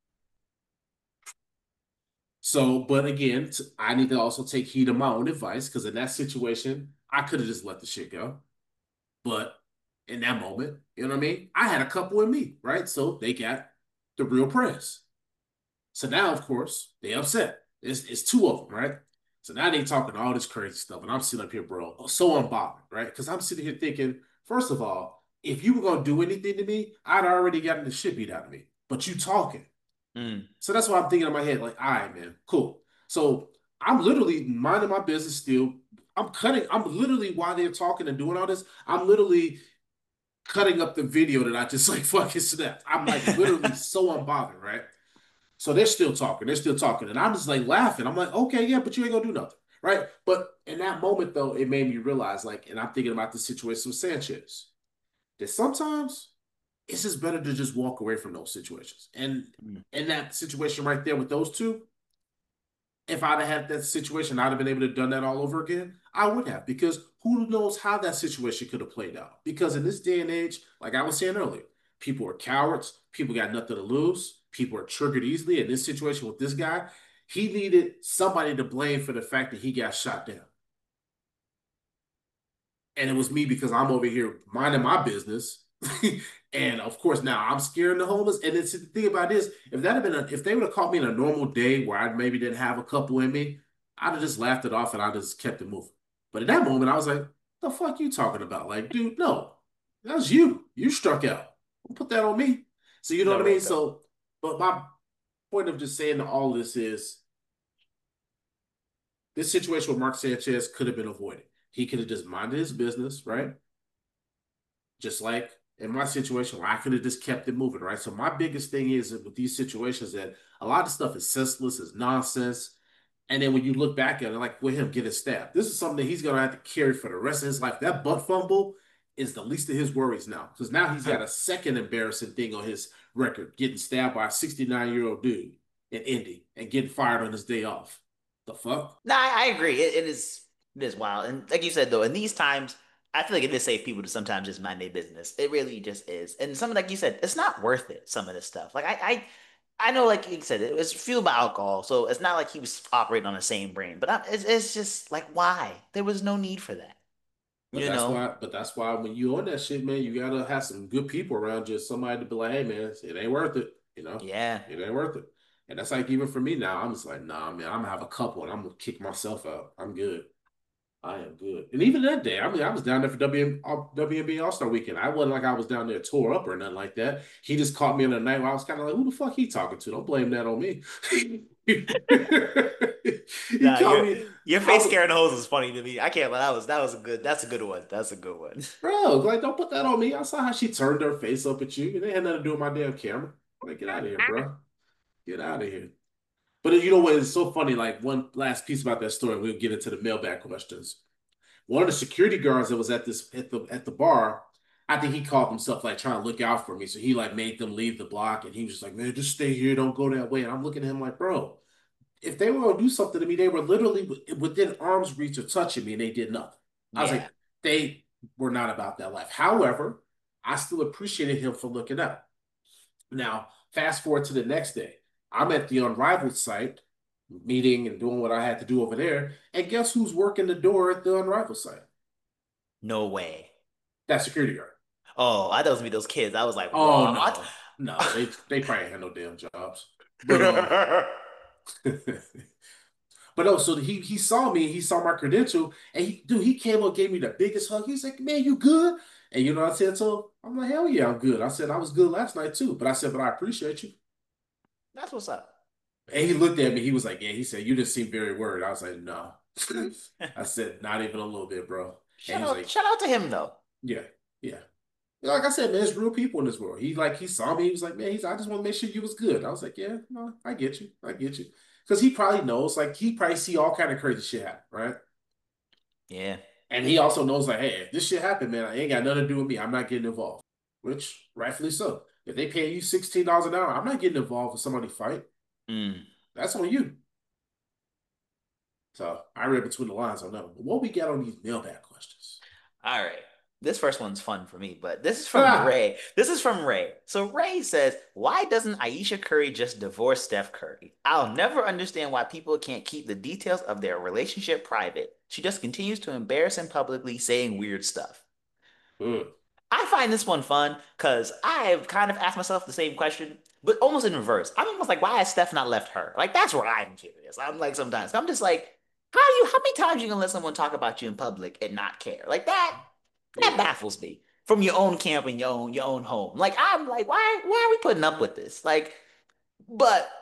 So, but again, I need to also take heed of my own advice because in that situation, I could have just let the shit go. But in that moment, you know what I mean? I had a couple in me, right? So they got the real press. So now, of course, they upset. It's two of them, right? So now they talking all this crazy stuff, and I'm sitting up here, bro, so unbothered, right? Because I'm sitting here thinking, first of all, if you were gonna do anything to me, I'd already gotten the shit beat out of me. But you talking. Mm. So that's why I'm thinking in my head, like, all right, man, cool. So I'm literally minding my business still. I'm literally while they're talking and doing all this, I'm literally cutting up the video that I just like fucking snapped. I'm like literally so unbothered, right? So they're still talking, they're still talking, and I'm just like laughing. I'm like, okay, yeah, but you ain't gonna do nothing, right? But in that moment, though, it made me realize, like, and I'm thinking about the situation with Sanchez, that sometimes it's just better to just walk away from those situations. And Mm. in that situation right there with those two, if I'd have had that situation, I'd have been able to have done that all over again. I would have, because who knows how that situation could have played out. Because in this day and age, like I was saying earlier, people are cowards, people got nothing to lose, people are triggered easily. In this situation with this guy, he needed somebody to blame for the fact that he got shot down. And it was me because I'm over here minding my business. And of course, now I'm scaring the homeless. And it's the thing about this: if they would have caught me in a normal day where I maybe didn't have a couple in me, I'd have just laughed it off and I just kept it moving. But in that moment, I was like, "The fuck you talking about? Like, dude, no, that was you. You struck out. Don't put that on me." So you know No, what I mean? right though. So, but my point of just saying all this is this situation with Mark Sanchez could have been avoided. He could have just minded his business, right? Just like in my situation where I could have just kept it moving, right? So my biggest thing is with these situations that a lot of stuff is senseless, is nonsense. And then when you look back at it, like with him getting stabbed, this is something that he's gonna have to carry for the rest of his life. That butt fumble is the least of his worries now. Because now he's got a second embarrassing thing on his record, getting stabbed by a 69-year-old dude in Indy and getting fired on his day off. The fuck? No, I agree. It is wild. And like you said though, in these times, I feel like it is safe people to sometimes just mind their business. It really just is. And some like you said, it's not worth it, some of this stuff. Like I know, like you said, it was fueled by alcohol, so it's not like he was operating on the same brain. But it's just like, why? There was no need for that. But You that's know? why, but that's why when you on that shit, man, you gotta have some good people around you. Somebody to be like, hey man, it ain't worth it. You know, Yeah. it ain't worth it. And that's like even for me now, I'm just like, nah, man, I'm gonna have a couple and I'm gonna kick myself out. I'm good. I am good. And even that day, I mean, I was down there for WNBA All-Star Weekend. I wasn't like I was down there tore up or nothing like that. He just caught me in a night where I was kind of like, who the fuck he talking to? Don't blame that on me. He Nah, caught your me. your I face was, scaring the hose is funny to me. I can't lie. That was a good. That's a good one. That's a good one. bro, like, don't put that on me. I saw how she turned her face up at you. And they had nothing to do with my damn camera. Like, get out of here, bro. Get out of here. But you know what? It's so funny. Like, one last piece about that story. We'll get into the mailbag questions. One of the security guards that was at the bar, I think he called himself like trying to look out for me. So he like made them leave the block and he was just like, man, just stay here, don't go that way. And I'm looking at him like, bro, if they were gonna do something to me, they were literally within arm's reach of touching me and they did nothing. I was Yeah. like, they were not about that life. However, I still appreciated him for looking up. Now, fast forward to the next day. I'm at the Unrivaled site, meeting and doing what I had to do over there. And guess who's working the door at the Unrivaled site? No way. That security guard. Oh, I thought it was gonna be those kids. I was like, Oh what? no, no, they probably had no damn jobs. But but no, so he saw me, he saw my credential, and he came up, gave me the biggest hug. He's like, "Man, you good?" And you know what I said to him? I'm like, hell yeah, I'm good. I said, I was good last night too. But I said, but I appreciate you. That's what's up. And he looked at me. He was like, yeah. He said, you didn't seem very worried. I was like, no. I said, not even a little bit, bro. And he was like, Shout out to him though. yeah, yeah. Like I said, man, there's real people in this world. He saw me. He was like, man, I just want to make sure you was good. I was like, yeah, no, I get you. I get you. Because he probably knows, like, he probably see all kind of crazy shit happen, right? Yeah. And he also knows, like, hey, if this shit happened, man, I ain't got nothing to do with me. I'm not getting involved. Which, rightfully so. If they pay you $16 an hour, I'm not getting involved with somebody fight. Mm. That's on you. So I read between the lines on that one. But what we got on these mailbag questions? All right. This first one's fun for me, but this is from Ah, Ray. This is from Ray. So Ray says, "Why doesn't Aisha Curry just divorce Steph Curry? I'll never understand why people can't keep the details of their relationship private. She just continues to embarrass him publicly, saying weird stuff." mm, I find this one fun because I've kind of asked myself the same question, but almost in reverse. I'm almost like, why has Steph not left her? Like that's where I'm curious. I'm like sometimes I'm just like, how many times you gonna let someone talk about you in public and not care? Like that yeah. baffles me. From your own camp and your own home. Like I'm like, why are we putting up with this? Like, but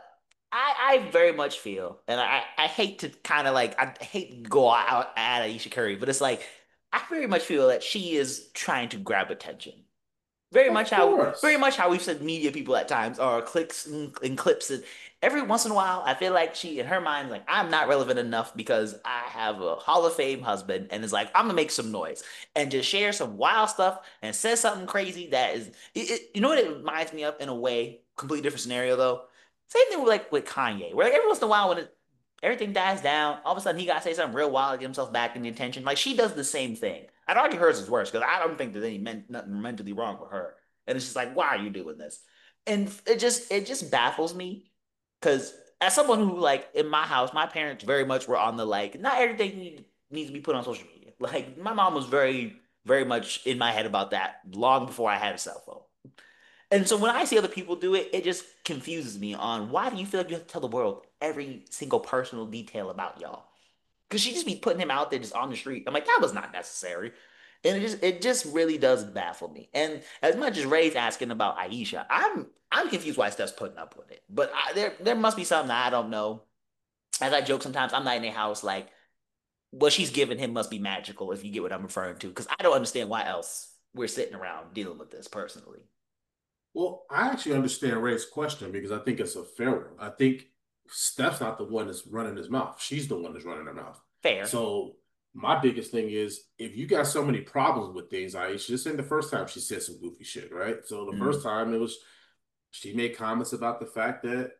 I very much feel, and I hate to kind of like I hate to go out at Aisha Curry, but it's like I very much feel that she is trying to grab attention. Of Very course. much how we've said media people at times are clicks and clips, and every once in a while I feel like she in her mind like I'm not relevant enough because I have a Hall of Fame husband and is like I'm gonna make some noise and just share some wild stuff and says something crazy that is you know what it reminds me of in a way completely different scenario though. Same thing with like with Kanye where like every once in a while when everything dies down. All of a sudden, he got to say something real wild to get himself back in the attention. Like she does the same thing. I'd argue hers is worse because I don't think there's nothing mentally wrong with her. And it's just like, why are you doing this? And it just baffles me because as someone who like in my house, my parents very much were on the like, not everything needs to be put on social media. Like my mom was very much in my head about that long before I had a cell phone. And so when I see other people do it, it just confuses me on why do you feel like you have to tell the world every single personal detail about y'all? Because she just be putting him out there just on the street. I'm like, that was not necessary. And it just really does baffle me. And as much as Ray's asking about Aisha, I'm confused why Steph's putting up with it. But there must be something that I don't know. As I joke sometimes, I'm not in a house like what she's giving him must be magical if you get what I'm referring to. Because I don't understand why else we're sitting around dealing with this personally. Well, I actually understand Ray's question because I think it's a fair one. I think Steph's not the one that's running his mouth. She's the one that's running her mouth. Fair. So my biggest thing is if you got so many problems with things, Aisha, this ain't the first time she said some goofy shit, right? So the Mm, first time it was she made comments about the fact that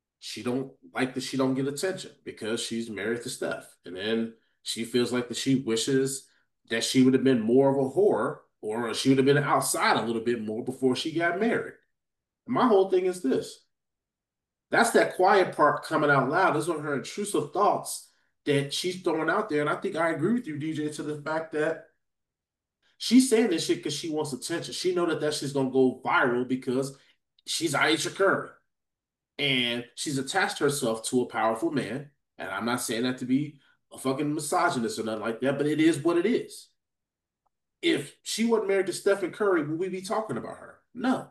she don't get attention because she's married to Steph. And then she feels like that she wishes that she would have been more of a whore or she would have been outside a little bit more before she got married. My whole thing is this. That's that quiet part coming out loud. Those are her intrusive thoughts that she's throwing out there. And I think I agree with you, DJ, to the fact that she's saying this shit because she wants attention. She know that shit's gonna go viral because she's Aisha Curry and she's attached herself to a powerful man. And I'm not saying that to be a fucking misogynist or nothing like that, but it is what it is. If she wasn't married to Stephen Curry, would we be talking about her? No.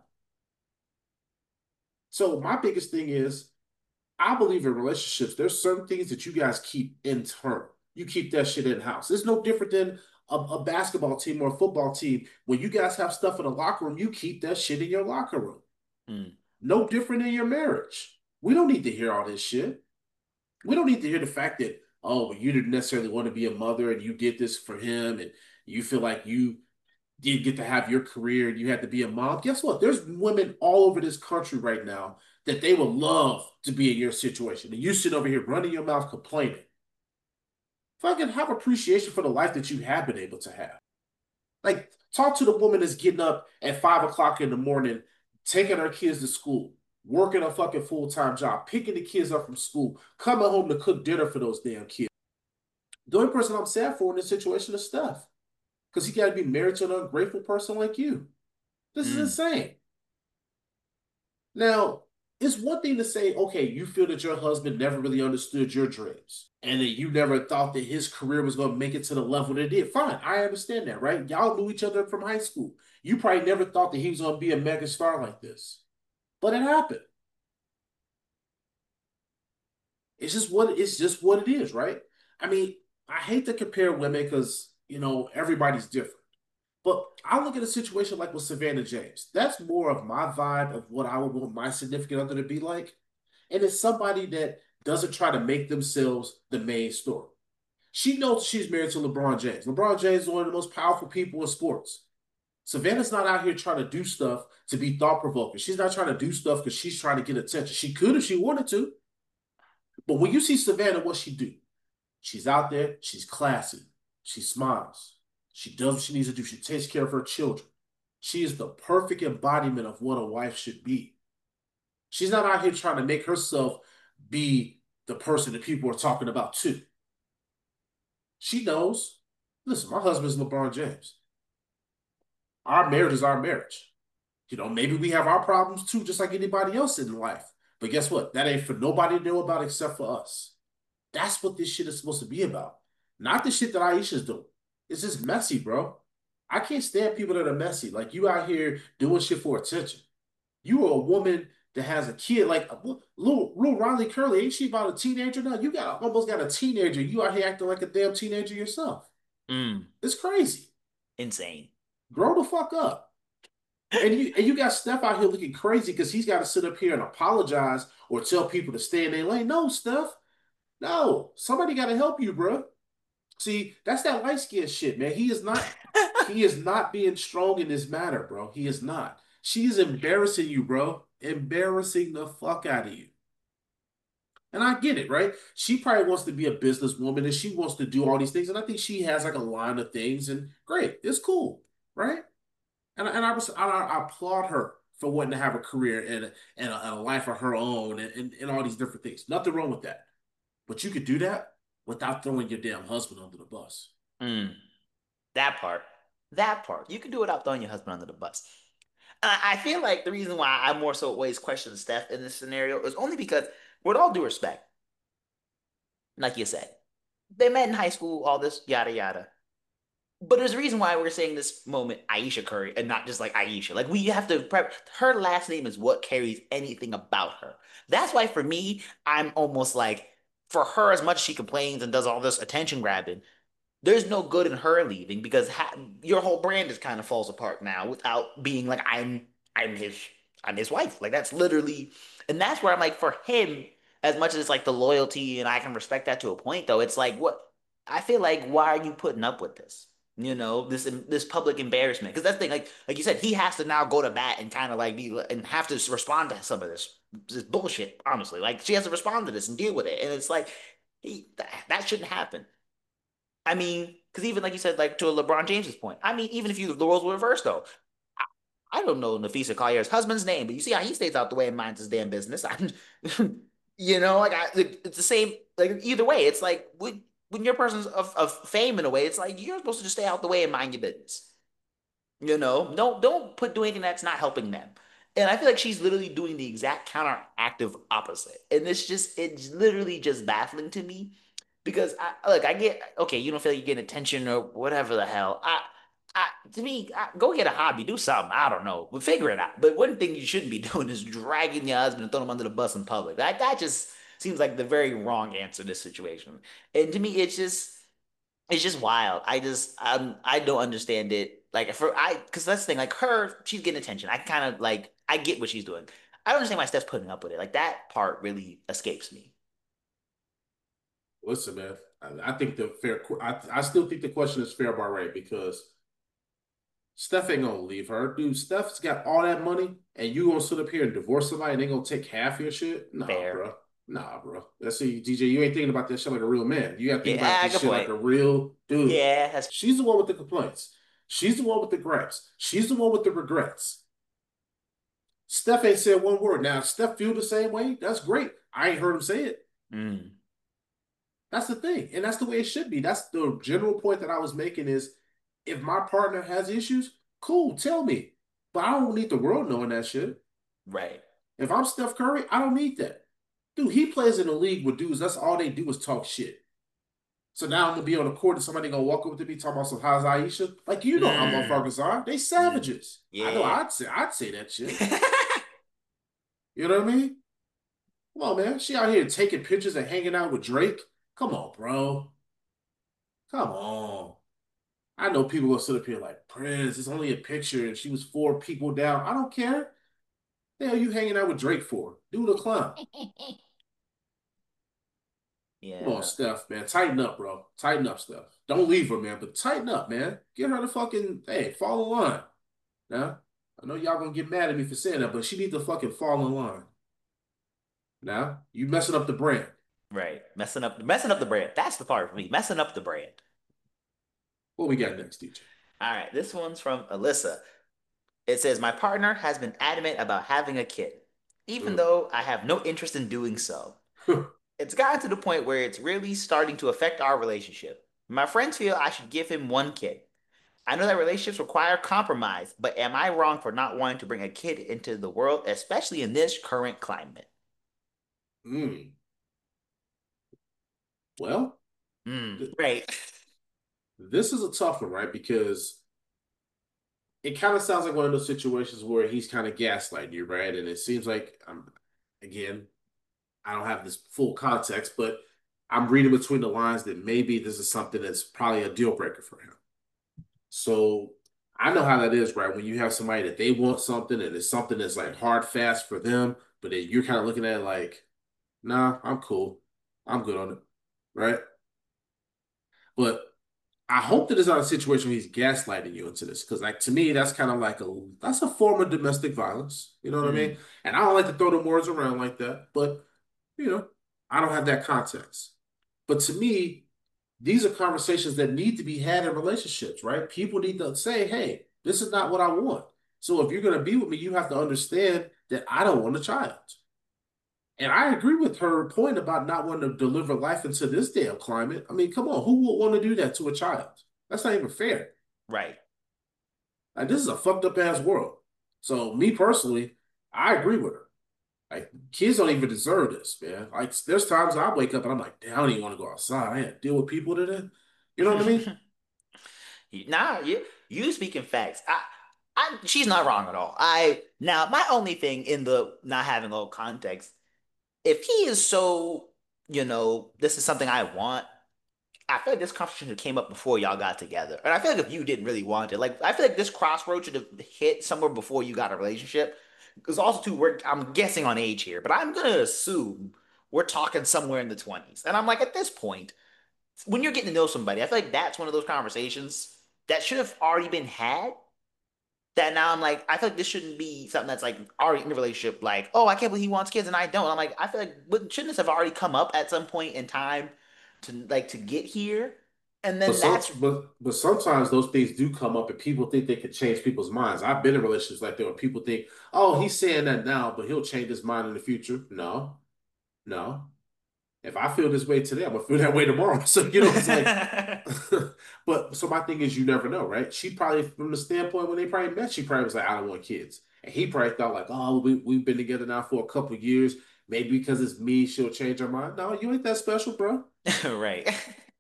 So my biggest thing is I believe in relationships, there's certain things that you guys keep internal. You keep that shit in house. It's no different than a basketball team or a football team. When you guys have stuff in the locker room, you keep that shit in your locker room. mm. No different in your marriage. We don't need to hear all this shit. We don't need to hear the fact that, oh, well, you didn't necessarily want to be a mother and you did this for him and you feel like you did get to have your career and you had to be a mom. Guess what? There's women all over this country right now that they would love to be in your situation. And you sit over here running your mouth complaining. Fucking have appreciation for the life that you have been able to have. Like, talk to the woman that's getting up at 5 o'clock in the morning, taking her kids to school, working a fucking full-time job, picking the kids up from school, coming home to cook dinner for those damn kids. The only person I'm sad for in this situation is Steph. Because he got to be married to an ungrateful person like you. This is Mm. insane. Now, It's one thing to say, okay, you feel that your husband never really understood your dreams and that you never thought that his career was going to make it to the level that it did. Fine, I understand that, right? Y'all knew each other from high school. You probably never thought that he was going to be a mega star like this, but it happened. It's just what it is, right? I mean, I hate to compare women because everybody's different. But I look at a situation like with Savannah James. That's more of my vibe of what I would want my significant other to be like. And it's somebody that doesn't try to make themselves the main story. She knows she's married to LeBron James. LeBron James is one of the most powerful people in sports. Savannah's not out here trying to do stuff to be thought provoking. She's not trying to do stuff because she's trying to get attention. She could if she wanted to. But when you see Savannah, what she do? She's out there. She's classy. She smiles. She does what she needs to do. She takes care of her children. She is the perfect embodiment of what a wife should be. She's not out here trying to make herself be the person that people are talking about too. She knows, listen, my husband's LeBron James. Our marriage is our marriage. Maybe we have our problems too, just like anybody else in life. But guess what? That ain't for nobody to know about except for us. That's what this shit is supposed to be about. Not the shit that Aisha's doing. It's just messy, bro. I can't stand people that are messy. Like you out here doing shit for attention. You are a woman that has a kid. Like little Riley Curley, ain't she about a teenager now? You almost got a teenager. You out here acting like a damn teenager yourself. It's crazy. Insane. Grow the fuck up. And you got Steph out here looking crazy because he's got to sit up here and apologize or tell people to stay in their lane. No, Steph. No. Somebody got to help you, bro. See, that's that light skin shit, man. He is not being strong in this matter, bro. He is not. She's embarrassing you, bro. Embarrassing the fuck out of you. And I get it, right? She probably wants to be a businesswoman and she wants to do all these things. And I think she has like a line of things and great. It's cool, right? And I applaud her for wanting to have a career and a life of her own and all these different things. Nothing wrong with that. But you could do that without throwing your damn husband under the bus. That part. That part. You can do it without throwing your husband under the bus. I feel like the reason why I more so always question Steph in this scenario is only because, with all due respect, like you said, they met in high school, all this yada yada. But there's a reason why we're saying this moment Ayesha Curry and not just like Ayesha. Like we have to prep her last name is what carries anything about her. That's why for me, I'm almost like for her, as much as she complains and does all this attention grabbing, there's no good in her leaving because your whole brand just kind of falls apart now without being like I'm his wife. Like that's literally, and that's where I'm like for him, as much as it's like the loyalty and I can respect that to a point though, it's like what I feel like why are you putting up with this? This public embarrassment because that's the thing like you said he has to now go to bat and kind of like be and have to respond to some of this bullshit honestly like she has to respond to this and deal with it and it's like that shouldn't happen. I mean, because even like you said, like to a LeBron James's point, I mean, even if the roles were reversed though, I don't know Nafisa Collier's husband's name, but you see how he stays out the way and minds his damn business. It's the same. Like either way, it's like when you're a person of fame in a way, it's like you're supposed to just stay out the way and mind your business. Don't do anything that's not helping them. And I feel like she's literally doing the exact counteractive opposite, and it's literally just baffling to me because I get okay, you don't feel like you're getting attention or whatever the hell. To me, go get a hobby, do something. I don't know, but figure it out. But one thing you shouldn't be doing is dragging your husband and throwing him under the bus in public. That just seems like the very wrong answer to this situation. And to me, it's just wild. I don't understand it. Like because that's the thing. Like she's getting attention. I kind of like I get what she's doing. I don't understand why Steph's putting up with it. Like that part really escapes me. Listen, man, I think I still think the question is fair by right because Steph ain't gonna leave her. Dude, Steph's got all that money and you gonna sit up here and divorce somebody and they gonna take half your shit? Nah, Fair. bro. Nah, bro. Let's see, DJ, you ain't thinking about that shit like a real man. You gotta think about Yeah, this good shit point. like a real dude. Yeah, She's the one with the complaints. She's the one with the gripes. She's the one with the regrets. Steph ain't said one word. Now, if Steph feel the same way, that's great. I ain't heard him say it. mm, That's the thing. And that's the way it should be. That's the general point that I was making is if my partner has issues, cool, tell me. But I don't need the world knowing that shit. right. If I'm Steph Curry, I don't need that. Dude, he plays in a league with dudes. That's all they do is talk shit. So now I'm gonna be on the court and somebody gonna walk up to me talking about some how's Aisha? Like you know how Mm, motherfuckers are. They mm, savages. I know yeah. I'd say that shit. You know what I mean? Come on, man. She out here taking pictures and hanging out with Drake. Come on, bro. Come on. I know people will sit up here like, Prince, it's only a picture and she was four people down. I don't care. The hell you hanging out with Drake for? Do the clown. Come on, Yeah. Steph, man. Tighten up, bro. Tighten up, Steph. Don't leave her, man, but tighten up, man. Get her to fucking, hey, fall in line. Now, I know y'all gonna get mad at me for saying that, but she needs to fucking fall in line. Now, you messing up the brand. Right. Messing up the brand. That's the part for me. Messing up the brand. What we got next, DJ? All right. This one's from Alyssa. It says, my partner has been adamant about having a kid, even Mm. though I have no interest in doing so. It's gotten to the point where it's really starting to affect our relationship. My friends feel I should give him one kid. I know that relationships require compromise, but am I wrong for not wanting to bring a kid into the world, especially in this current climate? Mm. Well, th- Right. this is a tough one, right? Because it kind of sounds like one of those situations where he's kind of gaslighting you, right? And it seems like, again, I don't have this full context, but I'm reading between the lines that maybe this is something that's probably a deal breaker for him. So I know how that is, right? When you have somebody that they want something and it's something that's like hard fast for them, but then you're kind of looking at it like, nah, I'm cool. I'm good on it, right? But I hope that it's not a situation where he's gaslighting you into this, because like to me, that's kind of like that's a form of domestic violence. You know what I mean? Mm, And I don't like to throw them words around like that, but you know, I don't have that context. But to me, these are conversations that need to be had in relationships, right? People need to say, hey, this is not what I want. So if you're going to be with me, you have to understand that I don't want a child. And I agree with her point about not wanting to deliver life into this damn climate. I mean, come on, who would want to do that to a child? That's not even fair. right. Like, this is a fucked up ass world. So, me personally, I agree with her. Like, kids don't even deserve this, man. Like, there's times I wake up and I'm like, damn, I don't even want to go outside. I had to deal with people today. You know what I mean? Nah, you speaking facts. She's not wrong at all. I now my only thing in the not having all context, if he is so, this is something I want. I feel like this conversation came up before y'all got together, and I feel like if you didn't really want it, like I feel like this crossroad should have hit somewhere before you got a relationship. Because also too, I'm guessing on age here, but I'm gonna assume we're talking somewhere in the 20s, and I'm like at this point when you're getting to know somebody, I feel like that's one of those conversations that should have already been had. That now I'm like, I feel like this shouldn't be something that's like already in a relationship. Like, oh, I can't believe he wants kids and I don't. I'm like, I feel like shouldn't this have already come up at some point in time to get here? And But then some, that's but sometimes those things do come up, and people think they can change people's minds. I've been in relationships like that where people think, "Oh, he's saying that now, but he'll change his mind in the future." No, no. If I feel this way today, I'm gonna feel that way tomorrow. So it's like, but so my thing is, you never know, right? She probably, from the standpoint when they probably met, she probably was like, "I don't want kids," and he probably thought like, "Oh, we've been together now for a couple of years. Maybe because it's me, she'll change her mind." No, you ain't that special, bro. right.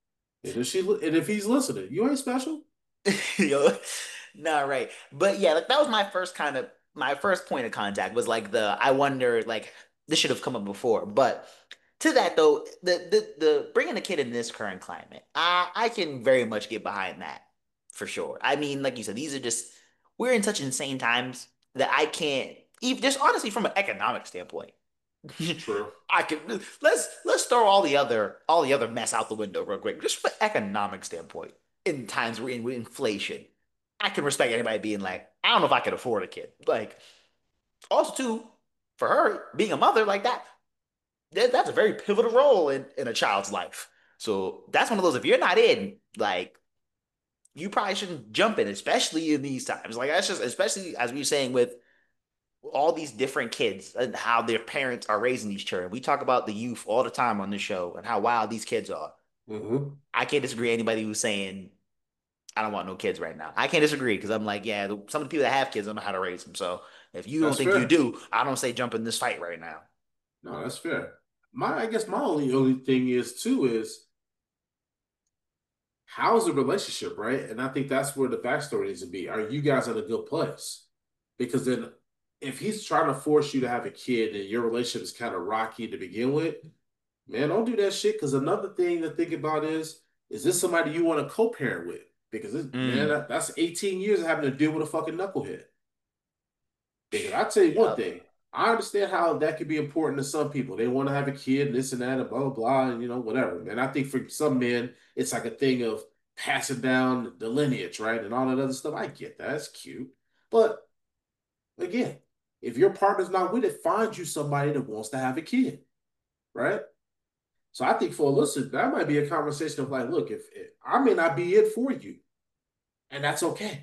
And if he's listening, you ain't special. Yo, nah, right. But yeah, like that was my first point of contact was like I wonder like this should have come up before. But to that though, the bringing a kid in this current climate, I can very much get behind that for sure. I mean, like you said, these are just we're in such insane times that I can't even just honestly from an economic standpoint. True. I can let's throw all the other mess out the window real quick. Just from an economic standpoint, in times we're in with inflation, I can respect anybody being like, I don't know if I could afford a kid. Like, also too, for her being a mother like that's a very pivotal role in a child's life. So that's one of those. If you're not in, like, you probably shouldn't jump in, especially in these times. Like that's just especially as we were saying with all these different kids and how their parents are raising these children. We talk about the youth all the time on this show and how wild these kids are. Hmm. I can't disagree with anybody who's saying I don't want no kids right now. I can't disagree because I'm like, yeah, some of the people that have kids don't know how to raise them. So if you don't That's think you fair. do, I don't say jump in this fight right now. No, that's fair. I guess my only thing is too is how's the relationship, right? And I think that's where the backstory needs to be. Are you guys in a good place? Because then if he's trying to force you to have a kid and your relationship is kind of rocky to begin with, man, don't do that shit. Because another thing to think about is this somebody you want to co-parent with? Because man, Mm, that's 18 years of having to deal with a fucking knucklehead. Because I tell you one yep. thing, I understand how that could be important to some people. They want to have a kid, and this and that, and blah blah blah, and whatever. And I think for some men, it's like a thing of passing down the lineage, right, and all that other stuff. I get that; that's cute, but again, if your partner's not with it, find you somebody that wants to have a kid, right? So I think for Alyssa, that might be a conversation of like, look, if I may not be it for you, and that's okay.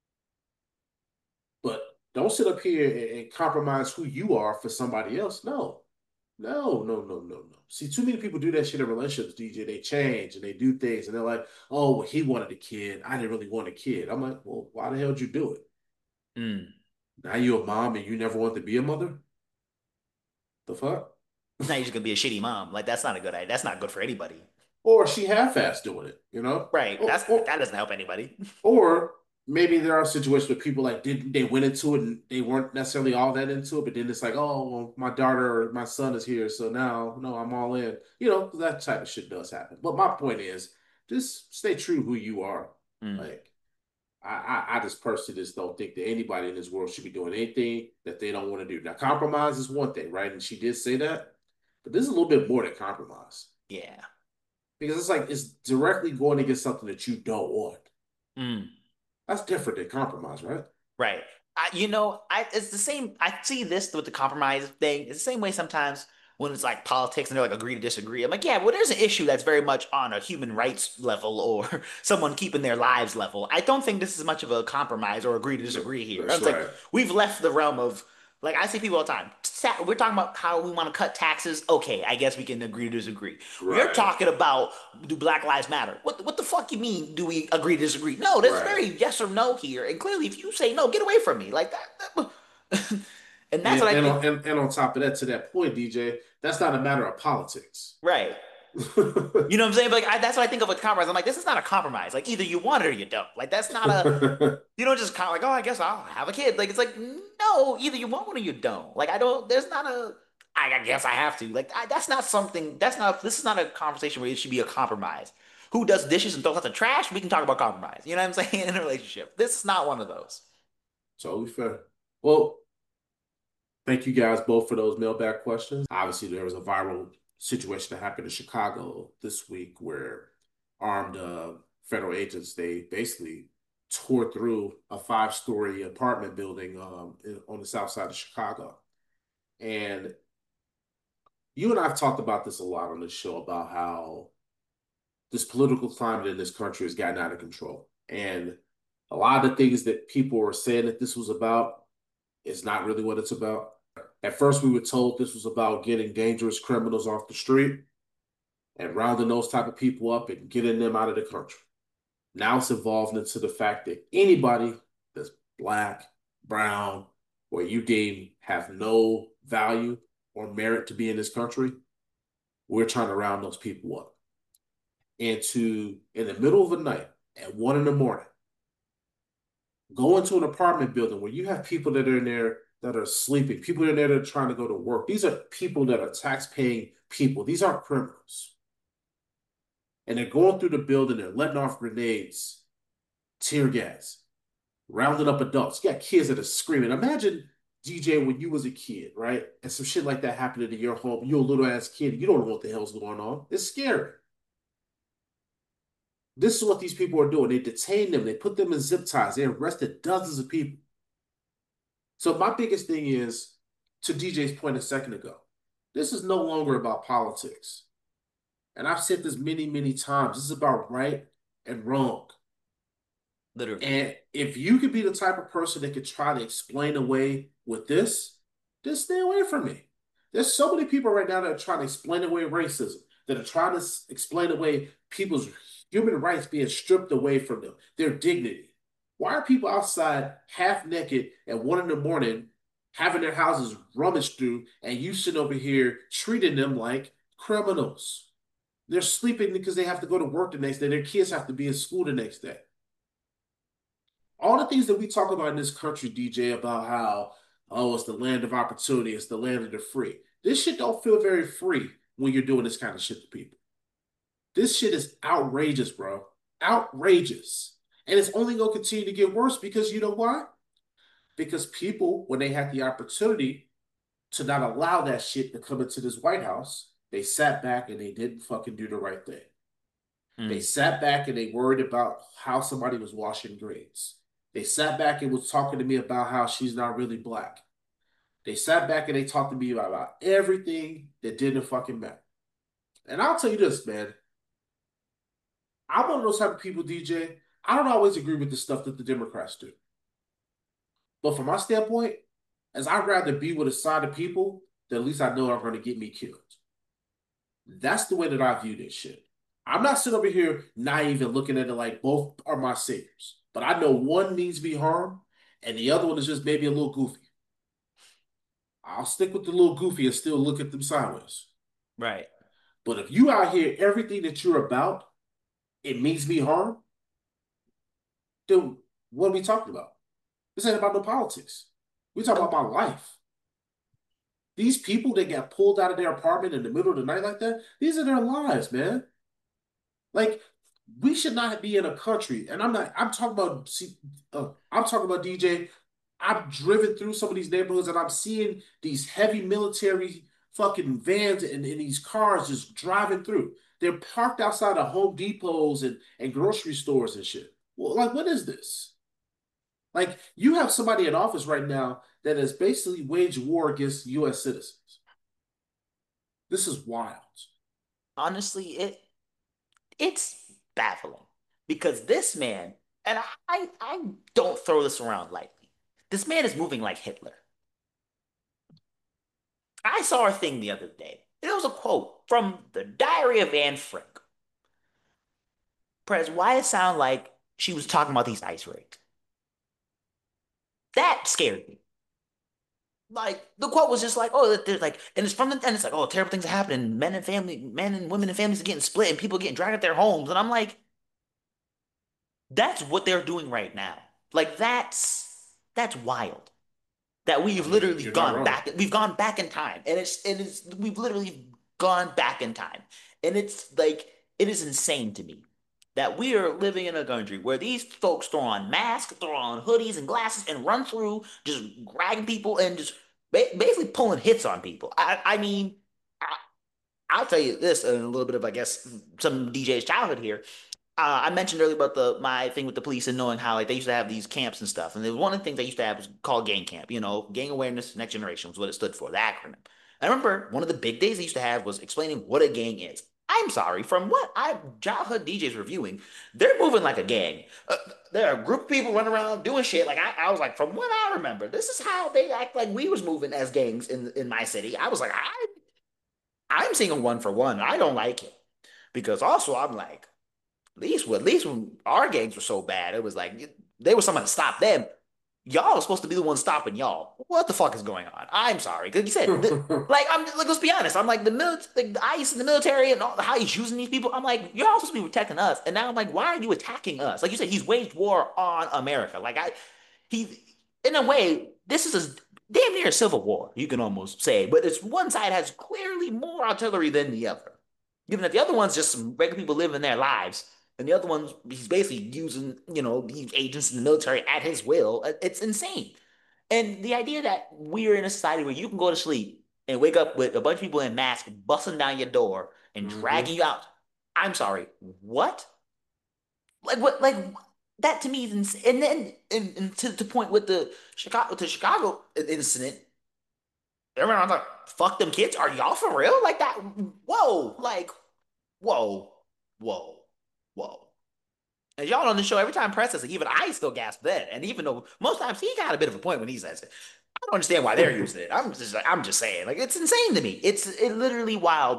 But don't sit up here and compromise who you are for somebody else. No, no, no, no, no, no. See, too many people do that shit in relationships, DJ. They change and they do things and they're like, oh, well, he wanted a kid. I didn't really want a kid. I'm like, well, why the hell did you do it? Mm. Now you're a mom and you never want to be a mother? The fuck? Now you're just gonna be a shitty mom. Like that's not a good idea. That's not good for anybody. Or she half-assed doing it, you know? Right. Or, or, That doesn't help anybody. or maybe there are situations where people like did they went into it and they weren't necessarily all that into it, but then it's like, oh, well, my daughter or my son is here, so now no, I'm all in. That type of shit does happen. But my point is, just stay true who you are. Mm. Like I just personally just don't think that anybody in this world should be doing anything that they don't want to do. Now, compromise is one thing, right? And she did say that, but this is a little bit more than compromise Yeah. because it's like it's directly going against something that you don't want. Mm. That's different than compromise, right? Right. It's the same. I see this with the compromise thing. It's the same way sometimes when it's like politics and they're like agree to disagree. I'm like, yeah, well, there's an issue that's very much on a human rights level or someone keeping their lives level. I don't think this is much of a compromise or agree to disagree here. That's It's like right. we've left the realm of like I see people all the time. We're talking about how we want to cut taxes. Okay, I guess we can agree to disagree. You're Right. talking about do Black Lives Matter? What the fuck you mean? Do we agree to disagree? No, there's Right. very yes or no here. And clearly, if you say no, get away from me like that. And that's And what I and think. on and on top of that, to that point, DJ, that's not a matter of politics. Right. You know what I'm saying? But like, that's what I think of a compromise. I'm like, this is not a compromise. Like either you want it or you don't. Like that's not a. You don't just kind of like, oh, I guess I'll have a kid. Like it's like no, either you want one or you don't. Like I don't. There's not a. I guess I have to. Like that's not something. That's not. This is not a conversation where it should be a compromise. Who does dishes and throws out the trash? We can talk about compromise. You know what I'm saying? In a relationship, this is not one of those. Totally fair. Well, thank you guys both for those mailbag questions. Obviously, there was a viral situation that happened in Chicago this week where armed federal agents they basically tore through a five-story apartment building on the south side of Chicago. And you and I have talked about this a lot on this show about how this political climate in this country has gotten out of control. And a lot of the things that people were saying that this was about is not really what it's about. At first, we were told this was about getting dangerous criminals off the street and rounding those type of people up and getting them out of the country. Now it's evolved into the fact that anybody that's black, brown, or you deem have no value or merit to be in this country, we're trying to round those people up. And to, in the middle of the night, at 1 in the morning, go into an apartment building where you have people that are in there that are sleeping, people in there that are trying to go to work. These are people that are tax-paying people. These aren't criminals. And they're going through the building, they're letting off grenades, tear gas, rounding up adults. You got kids that are screaming. Imagine, DJ, when you was a kid, right? And some shit like that happened in your home. You're a little ass kid. You don't know what the hell's going on. It's scary. This is what these people are doing. They detain them. They put them in zip ties. They arrested dozens of people. So my biggest thing is, to DJ's point a second ago, this is no longer about politics. And I've said this many, many times. This is about right and wrong. Literally. And if you could be the type of person that could try to explain away with this, just stay away from me. There's so many people right now that are trying to explain away racism. that are trying to explain away people's human rights being stripped away from them, their dignity. Why are people outside half naked at 1 in the morning having their houses rummaged through and you sit over here treating them like criminals? They're sleeping because they have to go to work the next day. Their kids have to be in school the next day. All the things that we talk about in this country, DJ, about how, oh, it's the land of opportunity, it's the land of the free. This shit don't feel very free when you're doing this kind of shit to people. This shit is outrageous, bro. Outrageous. And it's only going to continue to get worse because you know why? Because people, when they had the opportunity to not allow that shit to come into this White House, they sat back and they didn't fucking do the right thing. They sat back and they worried about how somebody was washing grades. They sat back and was talking to me about how she's not really black. They sat back and they talked to me about everything that didn't fucking matter. And I'll tell you this, man. I'm one of those type of people, DJ. I don't always agree with the stuff that the Democrats do. But from my standpoint, as I'd rather be with a side of people that at least I know are going to get me killed. That's the way that I view this shit. I'm not sitting over here naive and looking at it like both are my saviors. But I know one means to be harmed and the other one is just maybe a little goofy. I'll stick with the little goofy and still look at them sideways. Right. But if you out here, everything that you're about, it means me harm, then what are we talking about? This ain't about no politics. We're talking about my life. These people that got pulled out of their apartment in the middle of the night like that, these are their lives, man. Like, we should not be in a country, and I'm talking about DJ. I've driven through some of these neighborhoods and I'm seeing these heavy military fucking vans and these cars just driving through. They're parked outside of Home Depots and grocery stores and shit. Well, like, what is this? Like, you have somebody in office right now that has basically waged war against U.S. citizens. This is wild. Honestly, it's baffling because this man, and I don't throw this around lightly. This man is moving like Hitler. I saw a thing the other day. It was a quote from the Diary of Anne Frank. Prez, why it sound like she was talking about these ice raids? That scared me. Like the quote was just like, oh, there's like, and it's like, oh, terrible things are happening. Men and women and families are getting split, and people are getting dragged out their homes. And I'm like, that's what they're doing right now. Like that's wild. That we've literally You're not gone wrong. back. We've gone back in time, and we've literally gone back in time, and it's like it is insane to me that we are living in a country where these folks throw on masks, throw on hoodies and glasses, and run through just grabbing people and just basically pulling hits on people. I mean, I'll tell you this in a little bit of, I guess, some DJ's childhood here. I mentioned earlier about my thing with the police and knowing how like they used to have these camps and stuff. And there was one of the things they used to have was called gang camp. You know, gang awareness next generation was what it stood for, the acronym. I remember one of the big days they used to have was explaining what a gang is. I'm sorry, from what I childhood DJs reviewing, they're moving like a gang. There are a group of people running around doing shit. Like I was like, from what I remember, this is how they act like we was moving as gangs in my city. I was like, I'm seeing a one for one. I don't like it because also I'm like. At least when our gangs were so bad, it was like they were someone to stop them. Y'all are supposed to be the ones stopping y'all. What the fuck is going on? I'm sorry, because you said like I'm like let's be honest. I'm like the ICE and the military and how he's using these people. I'm like you're all supposed to be protecting us, and now I'm like why are you attacking us? Like you said, he's waged war on America. He in a way this is a damn near a civil war. You can almost say, but it's one side has clearly more artillery than the other. Given that the other one's just some regular people living their lives. And the other ones, he's basically using, these agents in the military at his will. It's insane. And the idea that we're in a society where you can go to sleep and wake up with a bunch of people in masks busting down your door and dragging you out. I'm sorry, what? Like what? Like that to me is insane. And then, and to point with the Chicago incident, everyone was like, "Fuck them kids." Are y'all for real? Like that? Whoa! Like, whoa, whoa. Whoa. And y'all on the show, every time Press says it, even I still gasp then. And even though most times he got a bit of a point when he says it. I don't understand why they're using it. I'm just saying. Like, it's insane to me. It's literally wild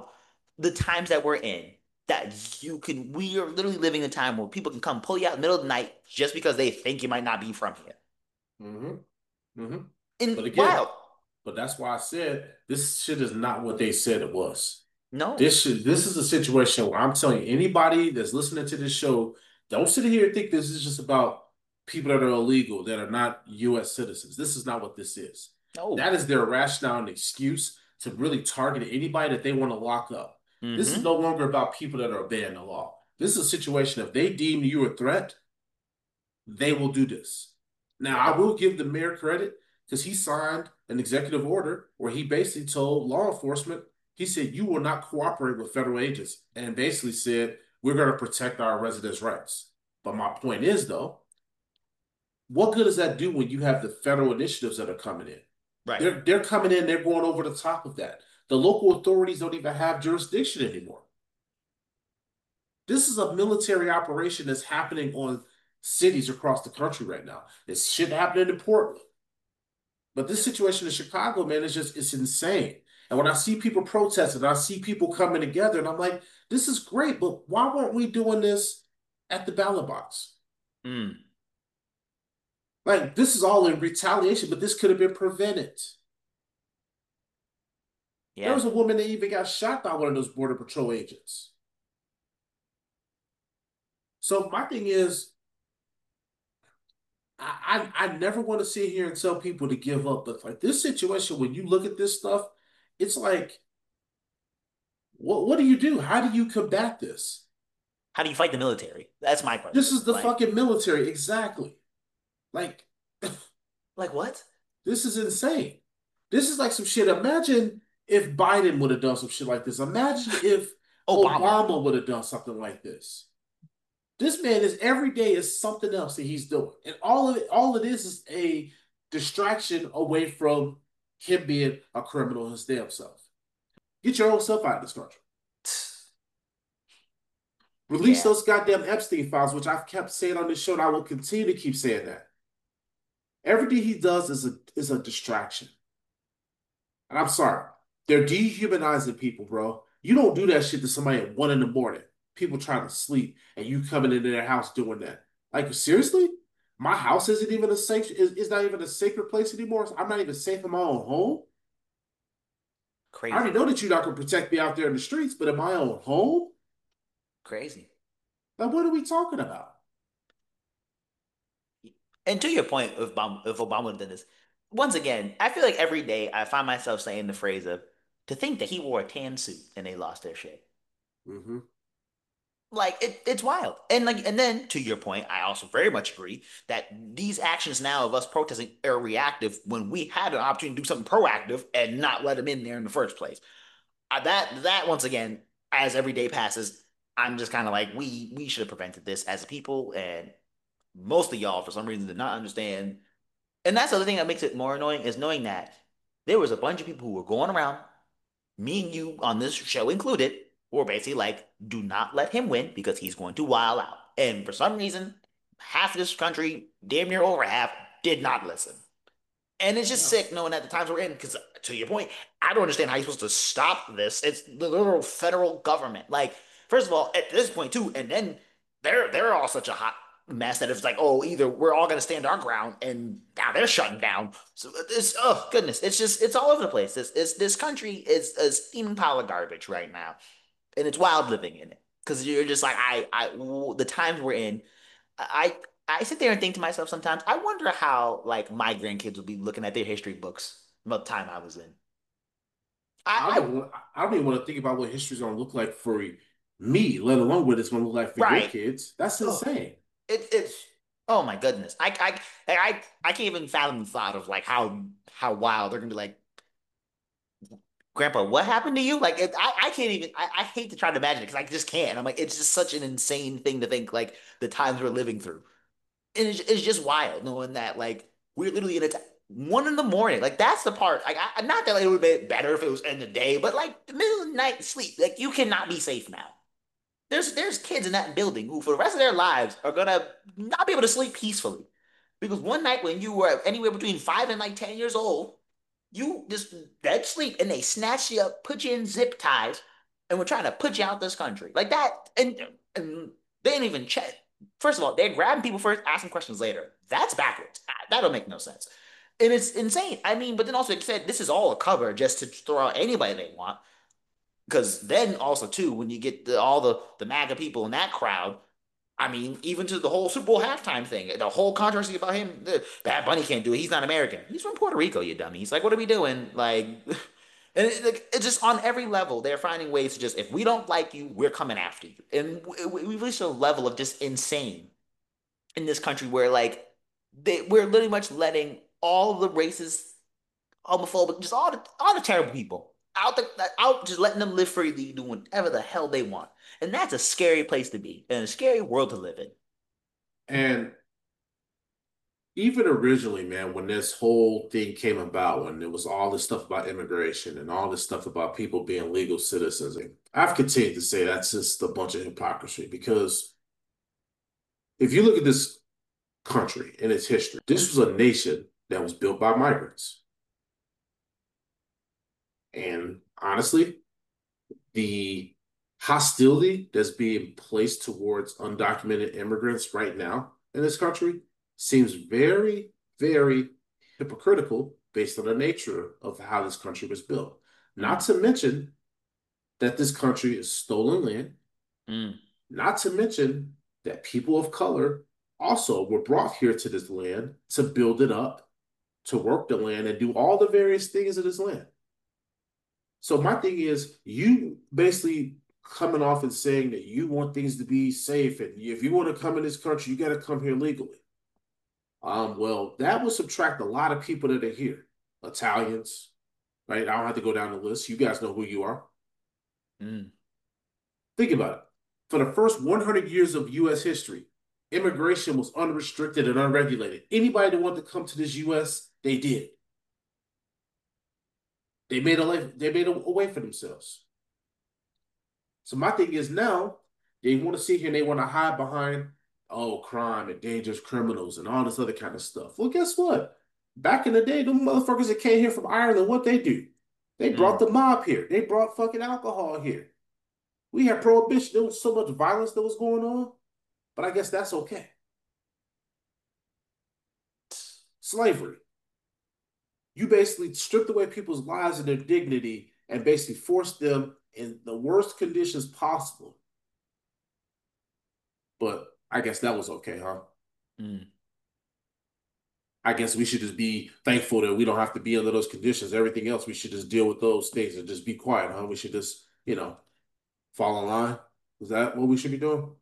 the times that we're in, that we are literally living in a time where people can come pull you out in the middle of the night just because they think you might not be from here. Mm-hmm. Mm-hmm. But And again, wild. but that's why I said this shit is not what they said it was. No. This is a situation where I'm telling you, anybody that's listening to this show, don't sit here and think this is just about people that are illegal, that are not US citizens. This is not what this is. No. That is their rationale and excuse to really target anybody that they want to lock up. This is Mm-hmm. no longer about people that are obeying the law. This is a situation if they deem you a threat, they will do this. Now, I Yeah. will give the mayor credit because he signed an executive order where he basically told law enforcement, he said, you will not cooperate with federal agents, and basically said, we're going to protect our residents' rights. But my point is, though, what good does that do when you have the federal initiatives that are coming in? Right. They're coming in, they're going over the top of that. The local authorities don't even have jurisdiction anymore. This is a military operation that's happening on cities across the country right now. It's shit happening in Portland. But this situation in Chicago, man, it's insane. And when I see people protesting, I see people coming together, and I'm like, this is great, but why weren't we doing this at the ballot box? Mm. Like, this is all in retaliation, but this could have been prevented. There Yeah. was a woman that even got shot by one of those Border Patrol agents. So my thing is, I never want to sit here and tell people to give up, but like this situation, when you look at this stuff, it's like, what do you do? How do you combat this? How do you fight the military? That's my This question. is the fucking military, exactly. Like, Like what? this is insane. This is like some shit. Imagine if Biden would have done some shit like this. Imagine if Obama. Obama would have done something like this. This man is every day is something else that he's doing. And all it is a distraction away from him being a criminal his damn self. Get your own self out of this country. Release Yeah. those goddamn Epstein files, which I've kept saying on this show, and I will continue to keep saying that. Everything he does is a distraction. And I'm sorry. They're dehumanizing people, bro. You don't do that shit to somebody at 1 in the morning. People trying to sleep and you coming into their house doing that. Like, seriously? My house isn't even a safe, is not even a sacred place anymore. I'm not even safe in my own home. I Crazy. already know that you're not gonna protect me out there in the streets, but in my own home? Crazy. Like, what are we talking about? And to your point, if Obama did this, once again, I feel like every day I find myself saying the phrase of, to think that he wore a tan suit and they lost their shit. Mm-hmm. Like it's wild. And like, and then to your point, I also very much agree that these actions now of us protesting are reactive when we had an opportunity to do something proactive and not let him in there in the first place. That once again, as every day passes, I'm just kind of like, we should have prevented this as a people, and most of y'all for some reason did not understand. And that's the other thing that makes it more annoying is knowing that there was a bunch of people who were going around, me and you on this show included, who were basically like, do not let him win because he's going to wild out. And for some reason, half of this country, damn near over half, did not listen. And it's just Yeah. sick knowing that the times we're in, because to your point, I don't understand how you're supposed to stop this. It's the literal federal government. Like, first of all, at this point too, and then they're all such a hot mess that it's like, oh, either we're all gonna stand our ground, and now they're shutting down. So this, oh goodness, it's all over the place. This country is a steaming pile of garbage right now, and it's wild living in it because you're just like the times we're in. I I sit there and think to myself sometimes, I wonder how like my grandkids will be looking at their history books about the time I was in. I I don't even want to think about what history's gonna look like for me, let alone what it's gonna look like for your right. kids. That's Oh, insane. it's oh my goodness. I can't even fathom the thought of like how wild they're gonna be like, Grandpa, what happened to you? Like I can't even I hate to try to imagine it because I just can't. I'm like, it's just such an insane thing to think like the times we're living through. And it's just wild knowing that like we're literally in a 1 in the morning. Like that's the part. Like not that like, it would be better if it was in the day, but like the middle of the night sleep. Like you cannot be safe now. There's kids in that building who for the rest of their lives are gonna not be able to sleep peacefully because one night when you were anywhere between 5 and like 10 years old, you just dead sleep and they snatch you up, put you in zip ties, and we're trying to put you out this country like that, and they didn't even check. First of all, they're grabbing people first, asking questions later. That's backwards. That don't make no sense. And it's insane. I mean, but then also it said this is all a cover just to throw out anybody they want. Because then also too, when you get all the MAGA people in that crowd, I mean, even to the whole Super Bowl halftime thing, the whole controversy about him, Bad Bunny can't do it. He's not American. He's from Puerto Rico, you dummy. He's like, what are we doing? Like, and it's just on every level. They're finding ways to just, if we don't like you, we're coming after you. And we've reached a level of just insane in this country where like we're literally much letting all the racist, homophobic, just all the terrible people out, just letting them live freely, doing whatever the hell they want, and that's a scary place to be and a scary world to live in. And even originally, man, when this whole thing came about, when there was all this stuff about immigration and all this stuff about people being legal citizens, I've continued to say that's just a bunch of hypocrisy because if you look at this country and its history, this was a nation that was built by migrants. And honestly, the hostility that's being placed towards undocumented immigrants right now in this country seems very, very hypocritical based on the nature of how this country was built. Not to mention that this country is stolen land. Not to mention that people of color also were brought here to this land to build it up, to work the land and do all the various things of this land. So my thing is, you basically coming off and saying that you want things to be safe, and if you want to come in this country, you got to come here legally. Well, that will subtract a lot of people that are here. Italians, right? I don't have to go down the list. You guys know who you are. Think about it. For the first 100 years of U.S. history, immigration was unrestricted and unregulated. Anybody that wanted to come to this U.S., they did. They made a way for themselves. So my thing is now they want to sit here and they want to hide behind, oh, crime and dangerous criminals and all this other kind of stuff. Well, guess what? Back in the day, them motherfuckers that came here from Ireland, what they do? They brought the mob here. They brought fucking alcohol here. We had prohibition. There was so much violence that was going on, but I guess that's okay. Slavery. You basically stripped away people's lives and their dignity and basically forced them in the worst conditions possible. But I guess that was okay, huh? I guess we should just be thankful that we don't have to be under those conditions. Everything else, we should just deal with those things and just be quiet, huh? We should just, fall in line. Is that what we should be doing?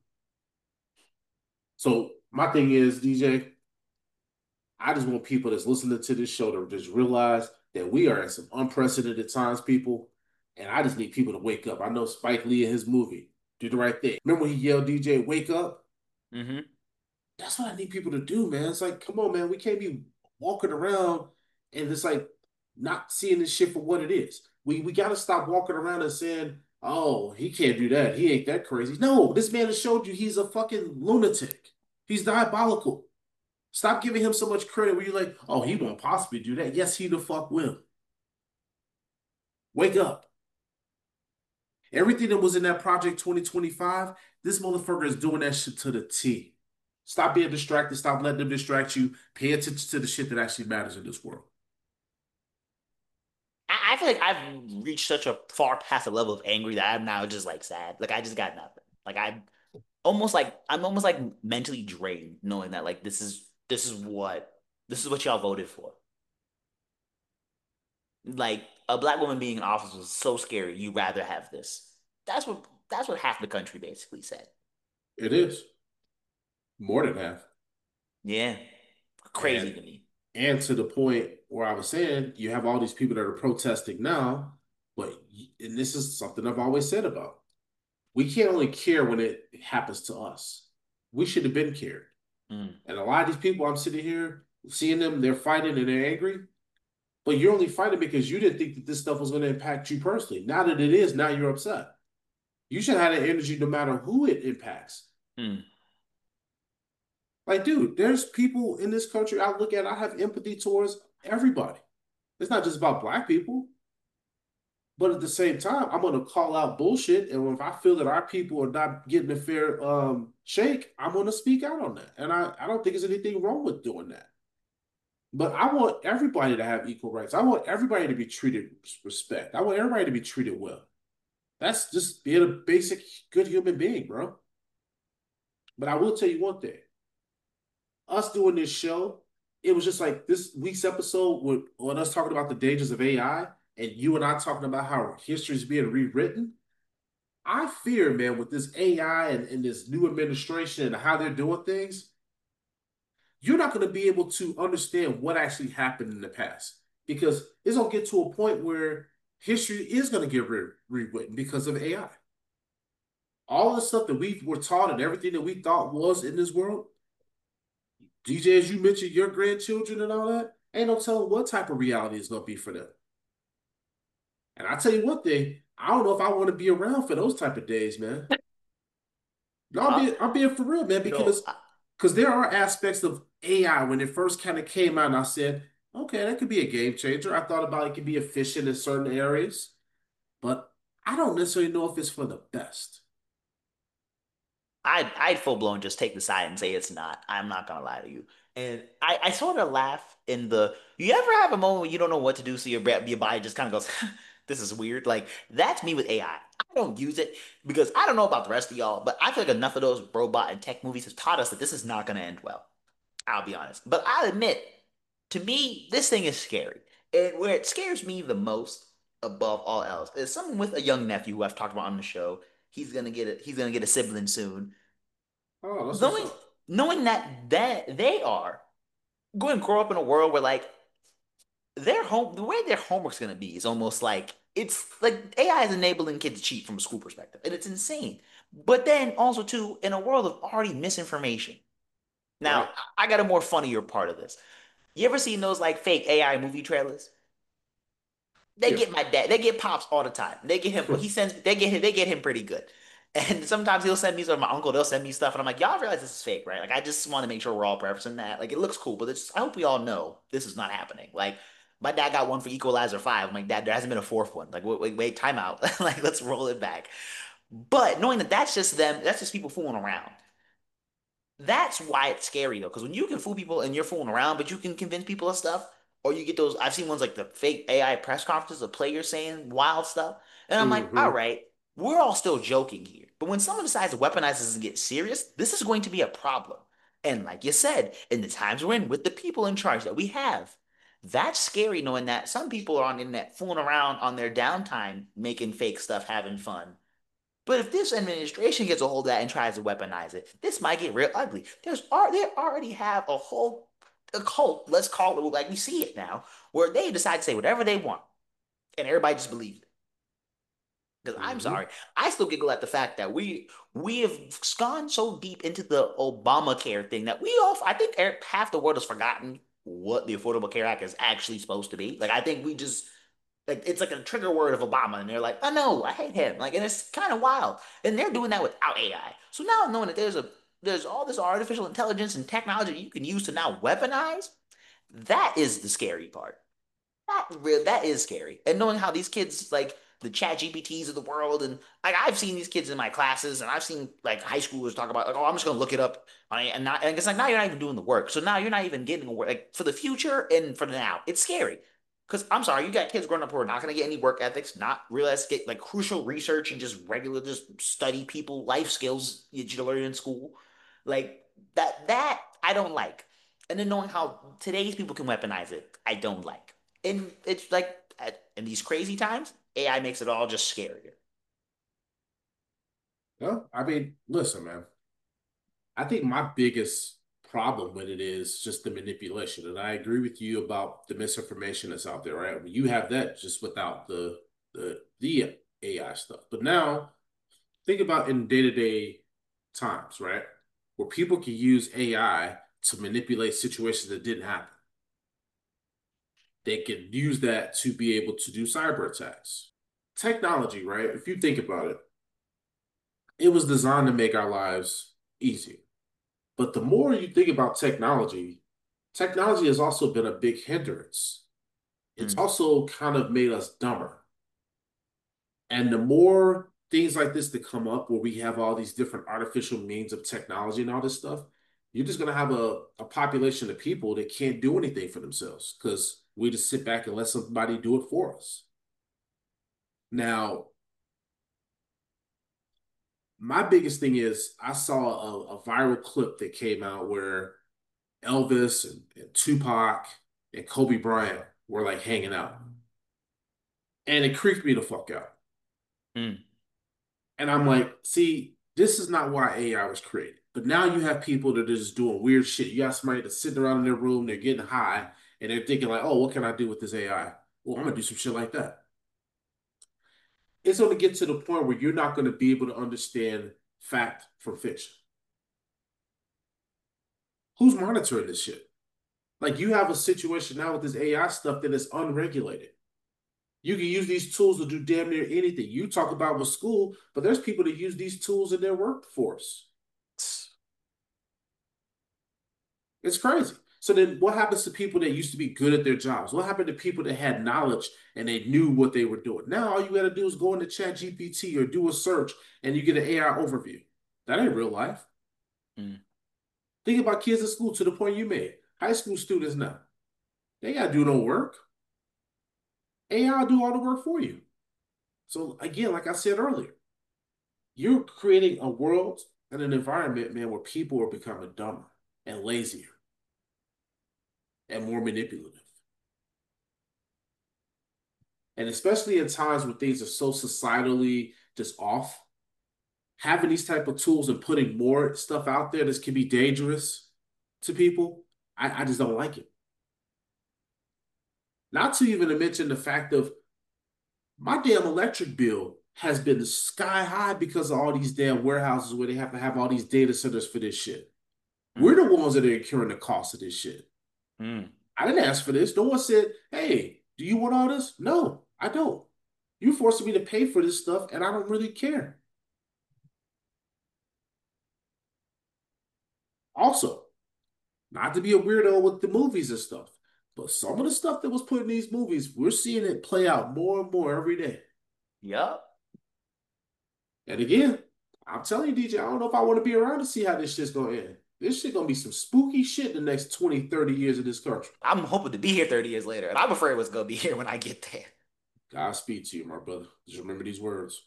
So my thing is, DJ, I just want people that's listening to this show to just realize that we are at some unprecedented times, people. And I just need people to wake up. I know Spike Lee in his movie, Do the Right Thing. Remember when he yelled, DJ, wake up? That's what I need people to do, man. It's like, come on, man. We can't be walking around and just like not seeing this shit for what it is. We got to stop walking around and saying, oh, he can't do that. He ain't that crazy. No, this man has showed you he's a fucking lunatic. He's diabolical. Stop giving him so much credit where you're like, oh, he won't possibly do that. Yes, he the fuck will. Wake up. Everything that was in that Project 2025, this motherfucker is doing that shit to the T. Stop being distracted. Stop letting them distract you. Pay attention to the shit that actually matters in this world. I feel like I've reached such a far past a level of angry that I'm now just like sad. Like I just got nothing. Like I'm almost like mentally drained knowing that like this is what y'all voted for. Like a black woman being in office was so scary. You rather have this. That's what half the country basically said. It is. More than half. Yeah. Crazy to me. And to the point where I was saying, you have all these people that are protesting now, and this is something I've always said about. We can't only care when it happens to us. We should have been cared. And a lot of these people, I'm sitting here seeing them, they're fighting and they're angry, but you're only fighting because you didn't think that this stuff was going to impact you personally. Now that it is, now you're upset. You should have that energy no matter who it impacts. Like, dude, there's people in this country I look at, I have empathy towards everybody. It's not just about black people. But at the same time, I'm gonna call out bullshit, and if I feel that our people are not getting a fair shake, I'm gonna speak out on that. And I don't think there's anything wrong with doing that. But I want everybody to have equal rights. I want everybody to be treated with respect. I want everybody to be treated well. That's just being a basic good human being, bro. But I will tell you one thing. Us doing this show, it was just like this week's episode with on us talking about the dangers of AI and you and I talking about how history is being rewritten. I fear, man, with this AI and this new administration and how they're doing things, you're not going to be able to understand what actually happened in the past because it's going to get to a point where history is going to get rewritten because of AI. All the stuff that we were taught and everything that we thought was in this world, DJ, as you mentioned, your grandchildren and all that, ain't no telling what type of reality is going to be for them. And I tell you one thing, I don't know if I want to be around for those type of days, man. No, I'm being for real, man, No, because there are aspects of AI when it first kind of came out, and I said, okay, that could be a game changer. I thought about it could be efficient in certain areas, but I don't necessarily know if it's for the best. I'd full blown just take the side and say it's not. I'm not gonna lie to you. And I sort of laugh in the. You ever have a moment where you don't know what to do, so your body just kind of goes, "This is weird." Like that's me with AI. I don't use it because I don't know about the rest of y'all, but I feel like enough of those robot and tech movies have taught us that this is not gonna end well. I'll be honest. But I'll admit, to me, this thing is scary. And where it scares me the most, above all else, is someone with a young nephew who I've talked about on the show. He's gonna get a sibling soon Oh, that's what's knowing up. knowing that they are going to grow up in a world where like the way their homework's going to be is almost like it's like AI is enabling kids to cheat from a school perspective, and it's insane. But then also too in a world of already misinformation. Now Right. I got a more funnier part of this. You ever seen those like fake AI movie trailers? They Yeah. get my dad. They get pops all the time. They get him. He sends. They get him pretty good. And sometimes he'll send me, or my uncle, they'll send me stuff, and I'm like, y'all realize this is fake, right? Like, I just want to make sure we're all preferencing that. Like, it looks cool, but I hope we all know this is not happening. Like, my dad got one for Equalizer 5. I'm like, Dad, there hasn't been a fourth one. Like, wait, time out. Like, let's roll it back. But knowing that that's just them, that's just people fooling around. That's why it's scary though, because when you can fool people and you're fooling around, but you can convince people of stuff, or you get those. I've seen ones like the fake AI press conferences of players saying wild stuff, and I'm like, all Hmm. right, we're all still joking here. But when someone decides to weaponize this and get serious, this is going to be a problem. And like you said, in the times we're in, with the people in charge that we have, that's scary knowing that some people are on the internet fooling around on their downtime, making fake stuff, having fun. But if this administration gets a hold of that and tries to weaponize it, this might get real ugly. They already have a cult, let's call it like we see it now, where they decide to say whatever they want, and everybody just believes it. Because I'm Hmm. sorry, I still giggle at the fact that we have gone so deep into the Obamacare thing that I think half the world has forgotten what the Affordable Care Act is actually supposed to be. Like I think we just like it's like a trigger word of Obama, and they're like, "Oh no, I hate him." Like, and it's kind of wild, and they're doing that without AI. So now knowing that there's all this artificial intelligence and technology you can use to now weaponize, that is the scary part. That is scary. And knowing how these kids like the chat GPTs of the world and like I've seen these kids in my classes and I've seen like high schoolers talk about like, oh, I'm just gonna look it up and it's like now you're not even doing the work. So now you're not even getting work like for the future and for the now. It's scary. Because I'm sorry, you got kids growing up who are not gonna get any work ethics, not realize get like crucial research and just regular just study people life skills that you learn in school. Like that I don't like. And then knowing how today's people can weaponize it, I don't like. And it's like in these crazy times, AI makes it all just scarier. No, I mean, listen, man. I think my biggest problem with it is just the manipulation. And I agree with you about the misinformation that's out there, right? I mean, you have that just without the AI stuff. But now think about in day-to-day times, right? Where people can use AI to manipulate situations that didn't happen. They can use that to be able to do cyber attacks. Technology, right? If you think about it, it was designed to make our lives easier. But the more you think about technology, technology has also been a big hindrance. It's Mm. also kind of made us dumber. And the more things like this that come up where we have all these different artificial means of technology and all this stuff, you're just going to have a population of people that can't do anything for themselves because we just sit back and let somebody do it for us. Now, my biggest thing is I saw a viral clip that came out where Elvis and Tupac and Kobe Bryant were like hanging out. And it creeped me the fuck out. Mm. And I'm like, see, this is not why AI was created. But now you have people that are just doing weird shit. You got somebody that's sitting around in their room, they're getting high, and they're thinking like, oh, what can I do with this AI? Well, I'm gonna do some shit like that. It's gonna get to the point where you're not gonna be able to understand fact from fiction. Who's monitoring this shit? Like you have a situation now with this AI stuff that is unregulated. You can use these tools to do damn near anything. You talk about with school, but there's people that use these tools in their workforce. It's crazy. So then what happens to people that used to be good at their jobs? What happened to people that had knowledge and they knew what they were doing? Now all you got to do is go into ChatGPT or do a search and you get an AI overview. That ain't real life. Mm. Think about kids in school to the point you made. High school students now. They got to do no work. AI will do all the work for you. So again, like I said earlier, you're creating a world and an environment, man, where people are becoming dumber and lazier and more manipulative. And especially in times when things are so societally just off, having these type of tools and putting more stuff out there that can be dangerous to people, I just don't like it. Not to even mention the fact of my damn electric bill has been sky high because of all these damn warehouses where they have to have all these data centers for this shit. We're the ones that are incurring the cost of this shit. Mm. I didn't ask for this. No one said, hey, do you want all this? No, I don't. You're forcing me to pay for this stuff, and I don't really care. Also, not to be a weirdo with the movies and stuff, but some of the stuff that was put in these movies, we're seeing it play out more and more every day. Yup. And again, I'm telling you, DJ, I don't know if I want to be around to see how this shit's going to end. This shit going to be some spooky shit in the next 20, 30 years in this country. I'm hoping to be here 30 years later, and I'm afraid what's going to be here when I get there. Godspeed to you, my brother. Just remember these words.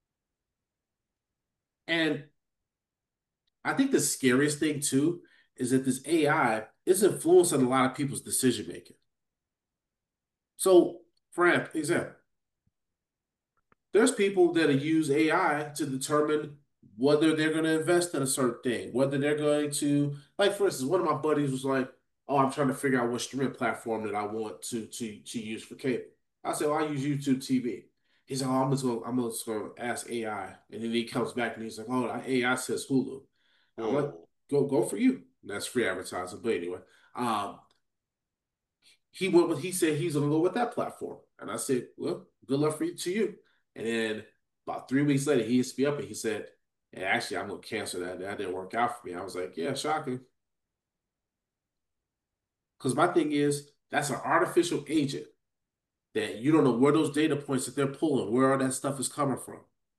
And I think the scariest thing, too, is that this AI is influencing a lot of people's decision making. So, for example, there's people that use AI to determine whether they're going to invest in a certain thing, whether they're going to, like, for instance, one of my buddies was like, oh, I'm trying to figure out what streaming platform that I want to use for cable. I said, well, I use YouTube TV. He's like, oh, I'm just gonna ask AI. And then he comes back and he's like, oh, AI says Hulu. And I'm like, Whoa. go for you. And that's free advertising. But anyway, um, he said he's gonna go with that platform. And I said, well, good luck for you to you. And then about 3 weeks later, he hits me up and he said, "Yeah, actually, I'm gonna cancel that. That didn't work out for me." I was like, "Yeah, shocking." Because my thing is, that's an artificial agent that you don't know where those data points that they're pulling, where all that stuff is coming from.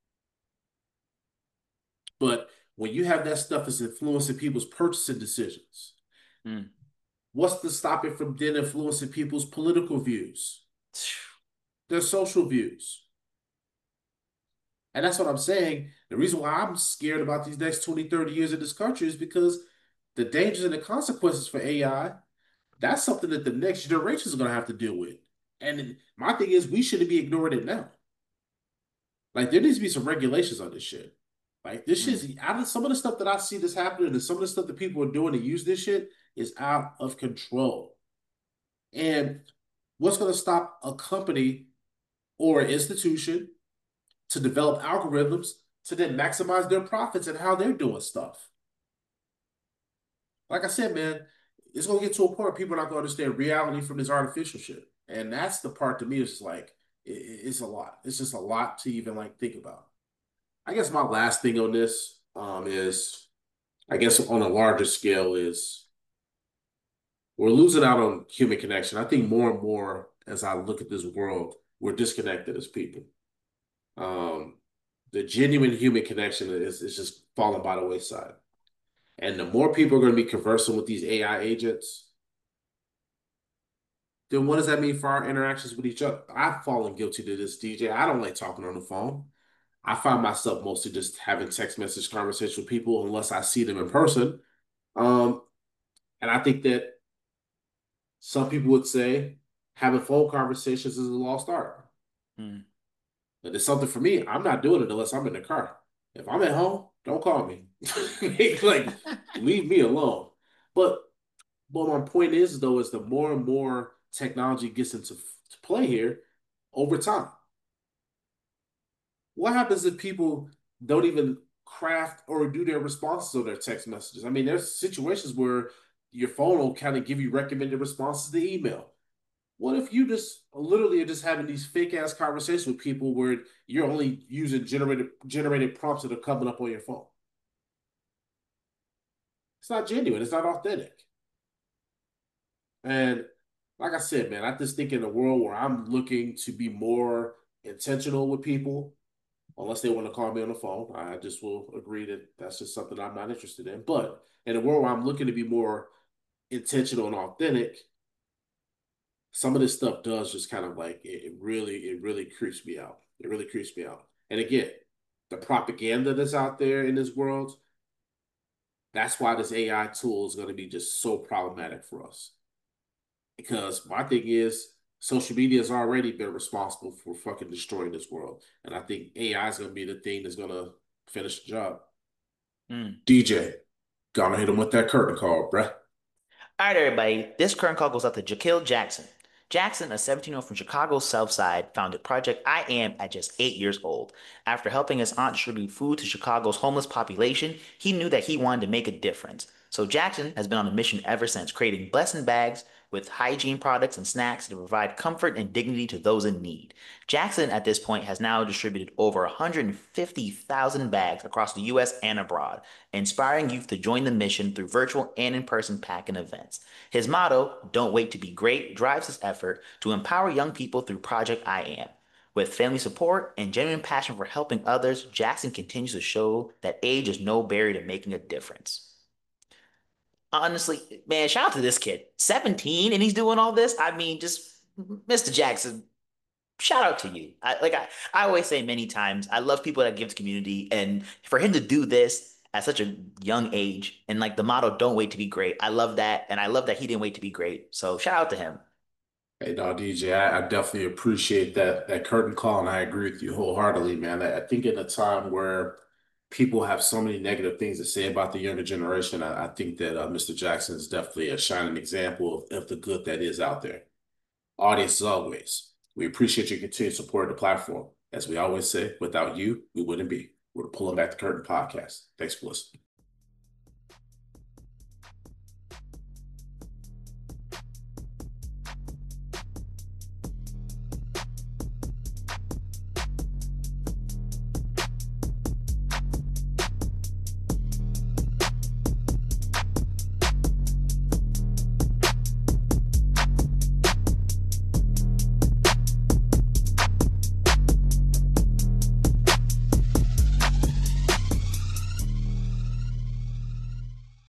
But when you have that stuff that's influencing people's purchasing decisions, Mm. what's to stop it from then influencing people's political views, their social views? And that's what I'm saying. The reason why I'm scared about these next 20, 30 years in this country is because the dangers and the consequences for AI, that's something that the next generation is going to have to deal with. And my thing is, we shouldn't be ignoring it now. Like, there needs to be some regulations on this shit. Like, this shit's out of some of the stuff that I see this happening and some of the stuff that people are doing to use this shit is out of control. And what's going to stop a company or an institution to develop algorithms to then maximize their profits and how they're doing stuff? Like I said, man, it's gonna get to a point where people are not gonna understand reality from this artificial shit. And that's the part to me is like it's a lot. It's just a lot to even like think about. I guess my last thing on this is I guess on a larger scale is we're losing out on human connection. I think more and more as I look at this world, we're disconnected as people. Um, the genuine human connection is just falling by the wayside. And the more people are going to be conversing with these AI agents, then what does that mean for our interactions with each other? I've fallen guilty to this, DJ. I don't like talking on the phone. I find myself mostly just having text message conversations with people unless I see them in person. Um, and I think that some people would say having phone conversations is a lost art. Mm. And it's something for me. I'm not doing it unless I'm in the car. If I'm at home, don't call me. Like, leave me alone. But my point is though, is the more and more technology gets into to play here over time, what happens if people don't even craft or do their responses on their text messages? I mean, there's situations where your phone will kind of give you recommended responses to email. What if you just literally are just having these fake ass conversations with people where you're only using generated prompts that are coming up on your phone? It's not genuine. It's not authentic. And like I said, man, I just think in a world where I'm looking to be more intentional with people, unless they want to call me on the phone, I just will agree that that's just something I'm not interested in. But in a world where I'm looking to be more intentional and authentic, some of this stuff does just kind of like it really creeps me out. It really creeps me out. And again, the propaganda that's out there in this world, that's why this AI tool is going to be just so problematic for us. Because my thing is, social media has already been responsible for fucking destroying this world. And I think AI is going to be the thing that's going to finish the job. Mm. DJ, gonna hit him with that curtain call, bruh. All right, everybody. This current call goes out to Jakil Jackson. Jackson, a 17-year-old from Chicago's South Side, founded Project I Am at just 8 years old. After helping his aunt distribute food to Chicago's homeless population, he knew that he wanted to make a difference. So Jackson has been on a mission ever since, creating blessing bags with hygiene products and snacks to provide comfort and dignity to those in need. Jackson, at this point, has now distributed over 150,000 bags across the U.S. and abroad, inspiring youth to join the mission through virtual and in-person pack-in events. His motto, "Don't wait to be great," drives his effort to empower young people through Project I Am. With family support and genuine passion for helping others, Jackson continues to show that age is no barrier to making a difference. Honestly, man, shout out to this kid. 17 and he's doing all this. I mean, just Mr. Jackson, shout out to you. I always say many times, I love people that give to community, and for him to do this at such a young age, and like the motto, "Don't wait to be great." I love that, and I love that he didn't wait to be great. So shout out to him. Hey, no, DJ, I definitely appreciate that curtain call, and I agree with you wholeheartedly, man. I think in a time where people have so many negative things to say about the younger generation, I think that Mr. Jackson is definitely a shining example of the good that is out there. Audience, as always, we appreciate your continued support of the platform. As we always say, without you, we wouldn't be. We're the Pulling Back the Curtain podcast. Thanks for listening.